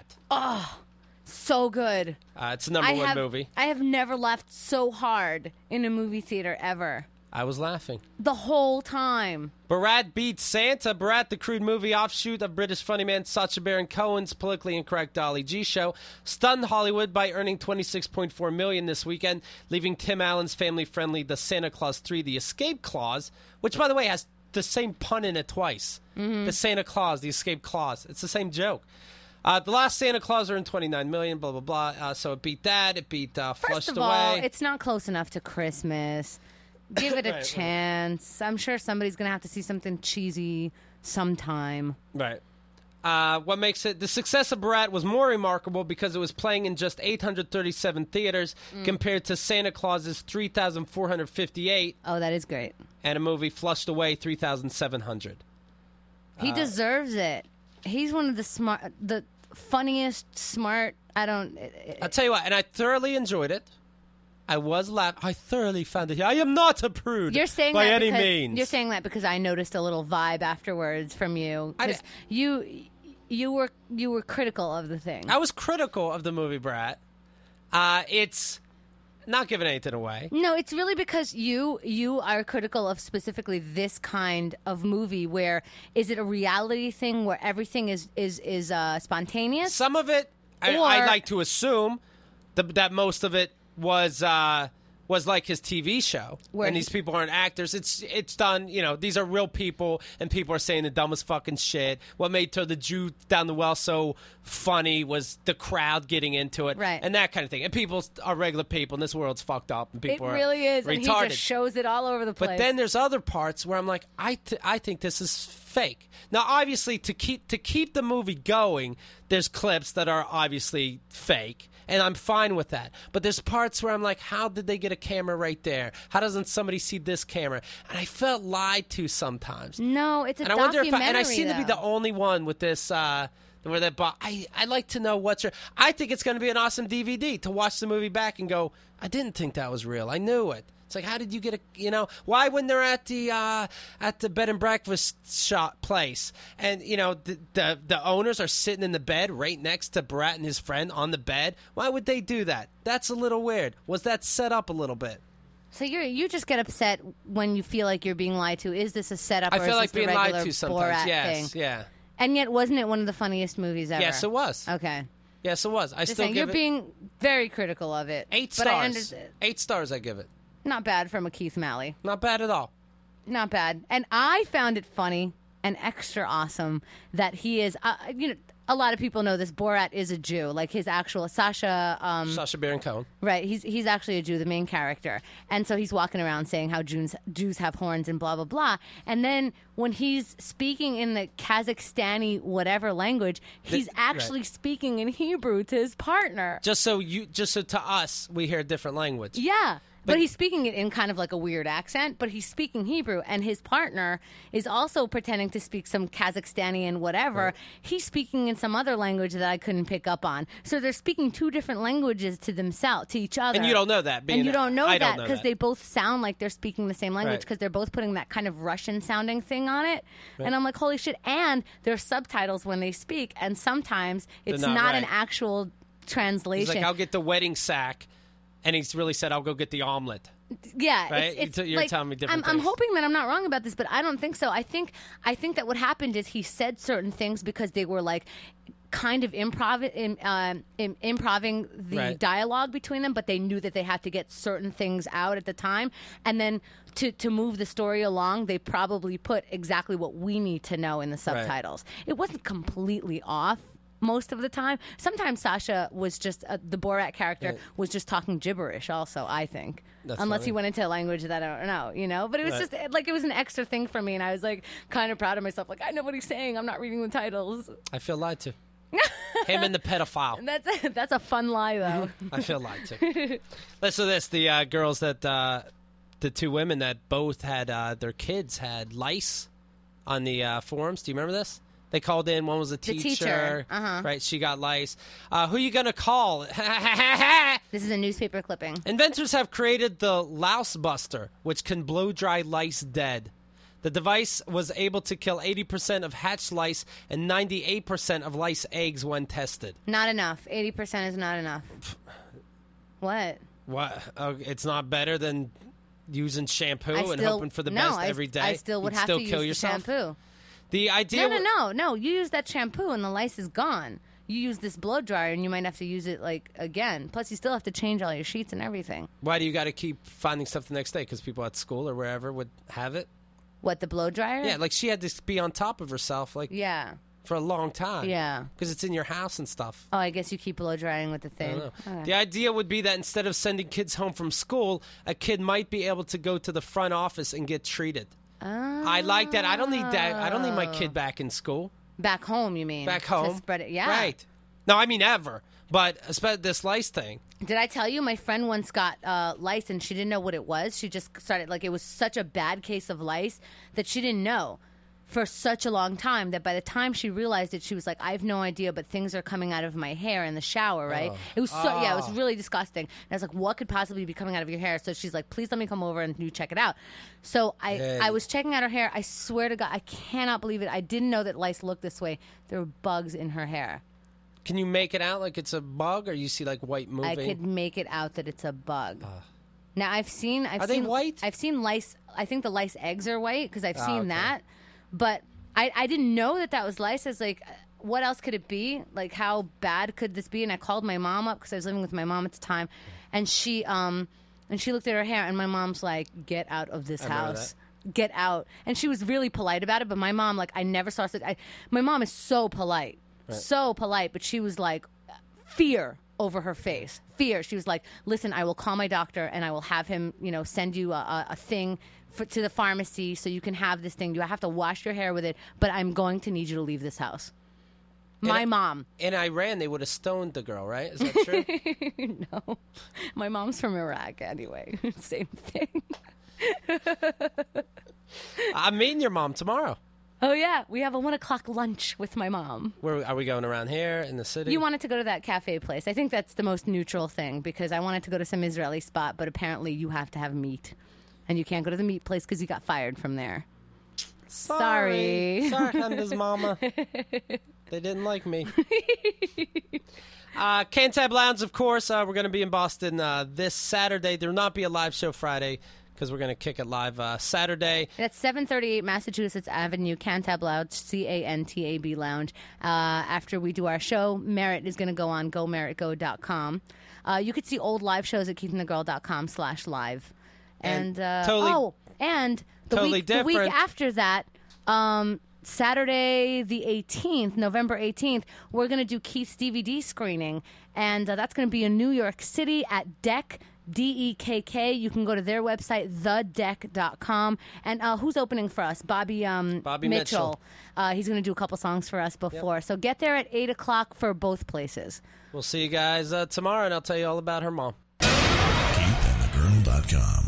S1: So good.
S2: It's the number one movie.
S1: I have never laughed so hard in a movie theater ever.
S2: I was laughing.
S1: The whole time.
S2: Borat beats Santa. Borat, the crude movie offshoot of British funny man Sacha Baron Cohen's politically incorrect Dolly G show, stunned Hollywood by earning $26.4 million this weekend, leaving Tim Allen's family-friendly The Santa Claus 3: The Escape Clause, which, by the way, has the same pun in it twice. The Santa Claus, the Escape Clause. It's the same joke. The Last Santa Claus earned $29 million, blah, blah, blah. So it beat that. It beat Flushed
S1: First of
S2: Away.
S1: all, it's not close enough to Christmas. Give it a
S2: Right.
S1: chance. I'm sure somebody's going to have to see something cheesy sometime.
S2: Right. What makes it the success of Borat was more remarkable because it was playing in just 837 theaters compared to Santa Claus's 3,458
S1: Oh, that is great.
S2: and a movie Flushed Away 3,700.
S1: He deserves it. He's one of the funniest, smart.
S2: I'll tell you what, and I thoroughly enjoyed it. I was laughing. I thoroughly found it. I am not a prude
S1: You're saying
S2: by
S1: that
S2: any
S1: because,
S2: means.
S1: You're saying that because I noticed a little vibe afterwards from you.
S2: I
S1: 'Cause you were critical of the thing.
S2: I was critical of the movie Brat. It's not giving anything away.
S1: No, it's really because you are critical of specifically this kind of movie. Where is it a reality thing where everything is spontaneous?
S2: Some of it, I like to assume that most of it was like his TV show,
S1: Where
S2: and these people aren't actors. It's done. These are real people, and people are saying the dumbest fucking shit. What made the Jew down the well so funny was the crowd getting into it,
S1: Right.
S2: and that kind of thing. And people are regular people, and this world's fucked up, and
S1: It
S2: people are
S1: really is,
S2: retarded.
S1: and he just shows it all over the place.
S2: But then there's other parts where I'm like, I think this is fake. Now, obviously, to keep the movie going, there's clips that are obviously fake, and I'm fine with that. But there's parts where I'm like, how did they get a camera right there? How doesn't somebody see this camera? And I felt lied to sometimes.
S1: no, it's a
S2: And I wonder
S1: documentary.
S2: and I seem to be the only one with this. Where that, I like to know what's your. I think it's going to be an awesome DVD to watch the movie back and go, I didn't think that was real. I knew it. It's like, how did you get why when they're at the bed and breakfast shop place and the owners are sitting in the bed right next to Borat and his friend on the bed? Why would they do that? That's a little weird. Was that set up a little bit?
S1: So you just get upset when you feel like you're being lied to. Is this a setup?
S2: I
S1: or
S2: feel
S1: is
S2: like
S1: this the
S2: being lied
S1: regular
S2: to sometimes.
S1: Borat
S2: Yes,
S1: thing?
S2: yeah.
S1: And yet, wasn't it one of the funniest movies ever?
S2: Yes, it was.
S1: Okay.
S2: Yes, it was. I
S1: Just
S2: still
S1: saying,
S2: give
S1: you're
S2: it
S1: being very critical of it.
S2: 8
S1: But I
S2: stars.
S1: understand.
S2: 8 stars. I give it.
S1: Not bad from a Keith Malley.
S2: Not bad at all.
S1: Not bad. And I found it funny and extra awesome that he is. A lot of people know this. Borat is a Jew. Like his actual Sacha.
S2: Sacha Baron Cohen.
S1: Right. He's actually a Jew, the main character. And so he's walking around saying how Jews have horns and blah, blah, blah. And then when he's speaking in the Kazakhstani whatever language, he's actually speaking in Hebrew to his partner.
S2: Just so to us, we hear a different language.
S1: Yeah. But he's speaking it in kind of like a weird accent, but he's speaking Hebrew, and his partner is also pretending to speak some Kazakhstani whatever.
S2: Right.
S1: He's speaking in some other language that I couldn't pick up on. So they're speaking two different languages to themselves, to each other.
S2: And you don't know that.
S1: And you don't know that because
S2: that.
S1: they both sound like they're speaking the same language because
S2: Right.
S1: they're both putting that kind of Russian-sounding thing on it. Right. And I'm like, holy shit. And there's subtitles when they speak, and sometimes it's not an actual translation.
S2: He's like, I'll get the wedding sack. And he's really said, I'll go get the omelet.
S1: Yeah,
S2: right? You're
S1: like,
S2: telling me different
S1: I'm
S2: things.
S1: hoping that I'm not wrong about this, but I don't think so. I think that what happened is he said certain things because they were like kind of improving the
S2: Right.
S1: dialogue between them, but they knew that they had to get certain things out at the time, and then to move the story along, they probably put exactly what we need to know in the subtitles. Right. It wasn't completely off. Most of the time. Sometimes Sasha was just, the Borat character was just talking gibberish also, I think.
S2: That's
S1: Unless
S2: funny.
S1: he went into a language that I don't know, you know? But it was just, like, it was an extra thing for me, and I was, like, kind of proud of myself. Like, I know what he's saying. I'm not reading the titles.
S2: I feel lied to. Him and the pedophile.
S1: And that's a fun lie, though.
S2: I feel lied to. Listen to this. The girls that, the two women that both had, their kids had lice on the forums. Do you remember this? They called in. One was a teacher.
S1: The teacher.
S2: Right? She got lice. Who you going to call?
S1: This is a newspaper clipping.
S2: Inventors have created the Louse Buster, which can blow dry lice dead. The device was able to kill 80% of hatched lice and 98% of lice eggs when tested.
S1: Not enough. 80% is not enough. What?
S2: What? It's not better than using shampoo and hoping for the best every day?
S1: I still would have to use the shampoo.
S2: The idea
S1: No. You use that shampoo and the lice is gone. You use this blow dryer and you might have to use it like again. Plus, you still have to change all your sheets and everything.
S2: Why do you got to keep finding stuff the next day? Because people at school or wherever would have it.
S1: What, the blow dryer?
S2: Yeah, like she had to be on top of herself, like for a long time.
S1: Yeah,
S2: because it's in your house and stuff.
S1: Oh, I guess you keep blow drying with the thing.
S2: I don't know.
S1: Okay.
S2: The idea would be that instead of sending kids home from school, a kid might be able to go to the front office and get treated. I like that. I don't need that. I don't need my kid back in school.
S1: Back home, you mean?
S2: Back home.
S1: To spread it. Yeah.
S2: Right. No, I mean ever. But especially this lice thing.
S1: Did I tell you my friend once got lice and she didn't know what it was? She just started, like, it was such a bad case of lice that she didn't know for such a long time that by the time she realized it, she was like, I have no idea, but things are coming out of my hair in the shower, right? It was it was really disgusting. And I was like, what could possibly be coming out of your hair? So she's like, please let me come over and you check it out. So I was checking out her hair. I swear to God, I cannot believe it. I didn't know that lice looked this way. There were bugs in her hair.
S2: Can you make it out like it's a bug, or you see like white moving?
S1: I could make it out that it's a bug. Now I've seen.
S2: Are they white?
S1: I've seen lice. I think the lice eggs are white because I've seen that. But I didn't know that was lice. I was like, what else could it be? Like, how bad could this be? And I called my mom up because I was living with my mom at the time, and she looked at her hair, and my mom's like, get out of this house. Get out. And she was really polite about it. But my mom, like, I never saw. My mom is so polite. Right. So polite, but she was like, fear over her face. Fear. She was like, listen, I will call my doctor and I will have him, send you a thing to the pharmacy so you can have this thing. You have to wash your hair with it, but I'm going to need you to leave this house. My mom.
S2: In Iran, they would have stoned the girl, right? Is that true?
S1: No. My mom's from Iraq anyway. Same thing.
S2: I'm meeting your mom tomorrow.
S1: Oh, yeah. We have a 1:00 lunch with my mom.
S2: Where are we going, around here in the city?
S1: You wanted to go to that cafe place. I think that's the most neutral thing because I wanted to go to some Israeli spot, but apparently you have to have meat. And you can't go to the meat place because you got fired from there. Sorry.
S2: Sorry, Hamda's mama. They didn't like me. Cantab Lounge, of course. We're going to be in Boston this Saturday. There will not be a live show Friday, because we're going to kick it live Saturday.
S1: That's 738 Massachusetts Avenue, Cantab Lounge, CANTAB Lounge. After we do our show, Merritt is going to go on GoMerrittGo.com. You could see old live shows at keithandthegirl.com/live. And the week after that, Saturday the 18th, November 18th, we're going to do Keith's DVD screening. And that's going to be in New York City at Deck. DEKK. You can go to their website, thedeck.com. And who's opening for us? Bobby Mitchell. He's going to do a couple songs for us before. Yep. So get there at 8 o'clock for both places.
S2: We'll see you guys tomorrow, and I'll tell you all about her mom.
S3: Keith and the Girl. JonesWalkerJournal.com.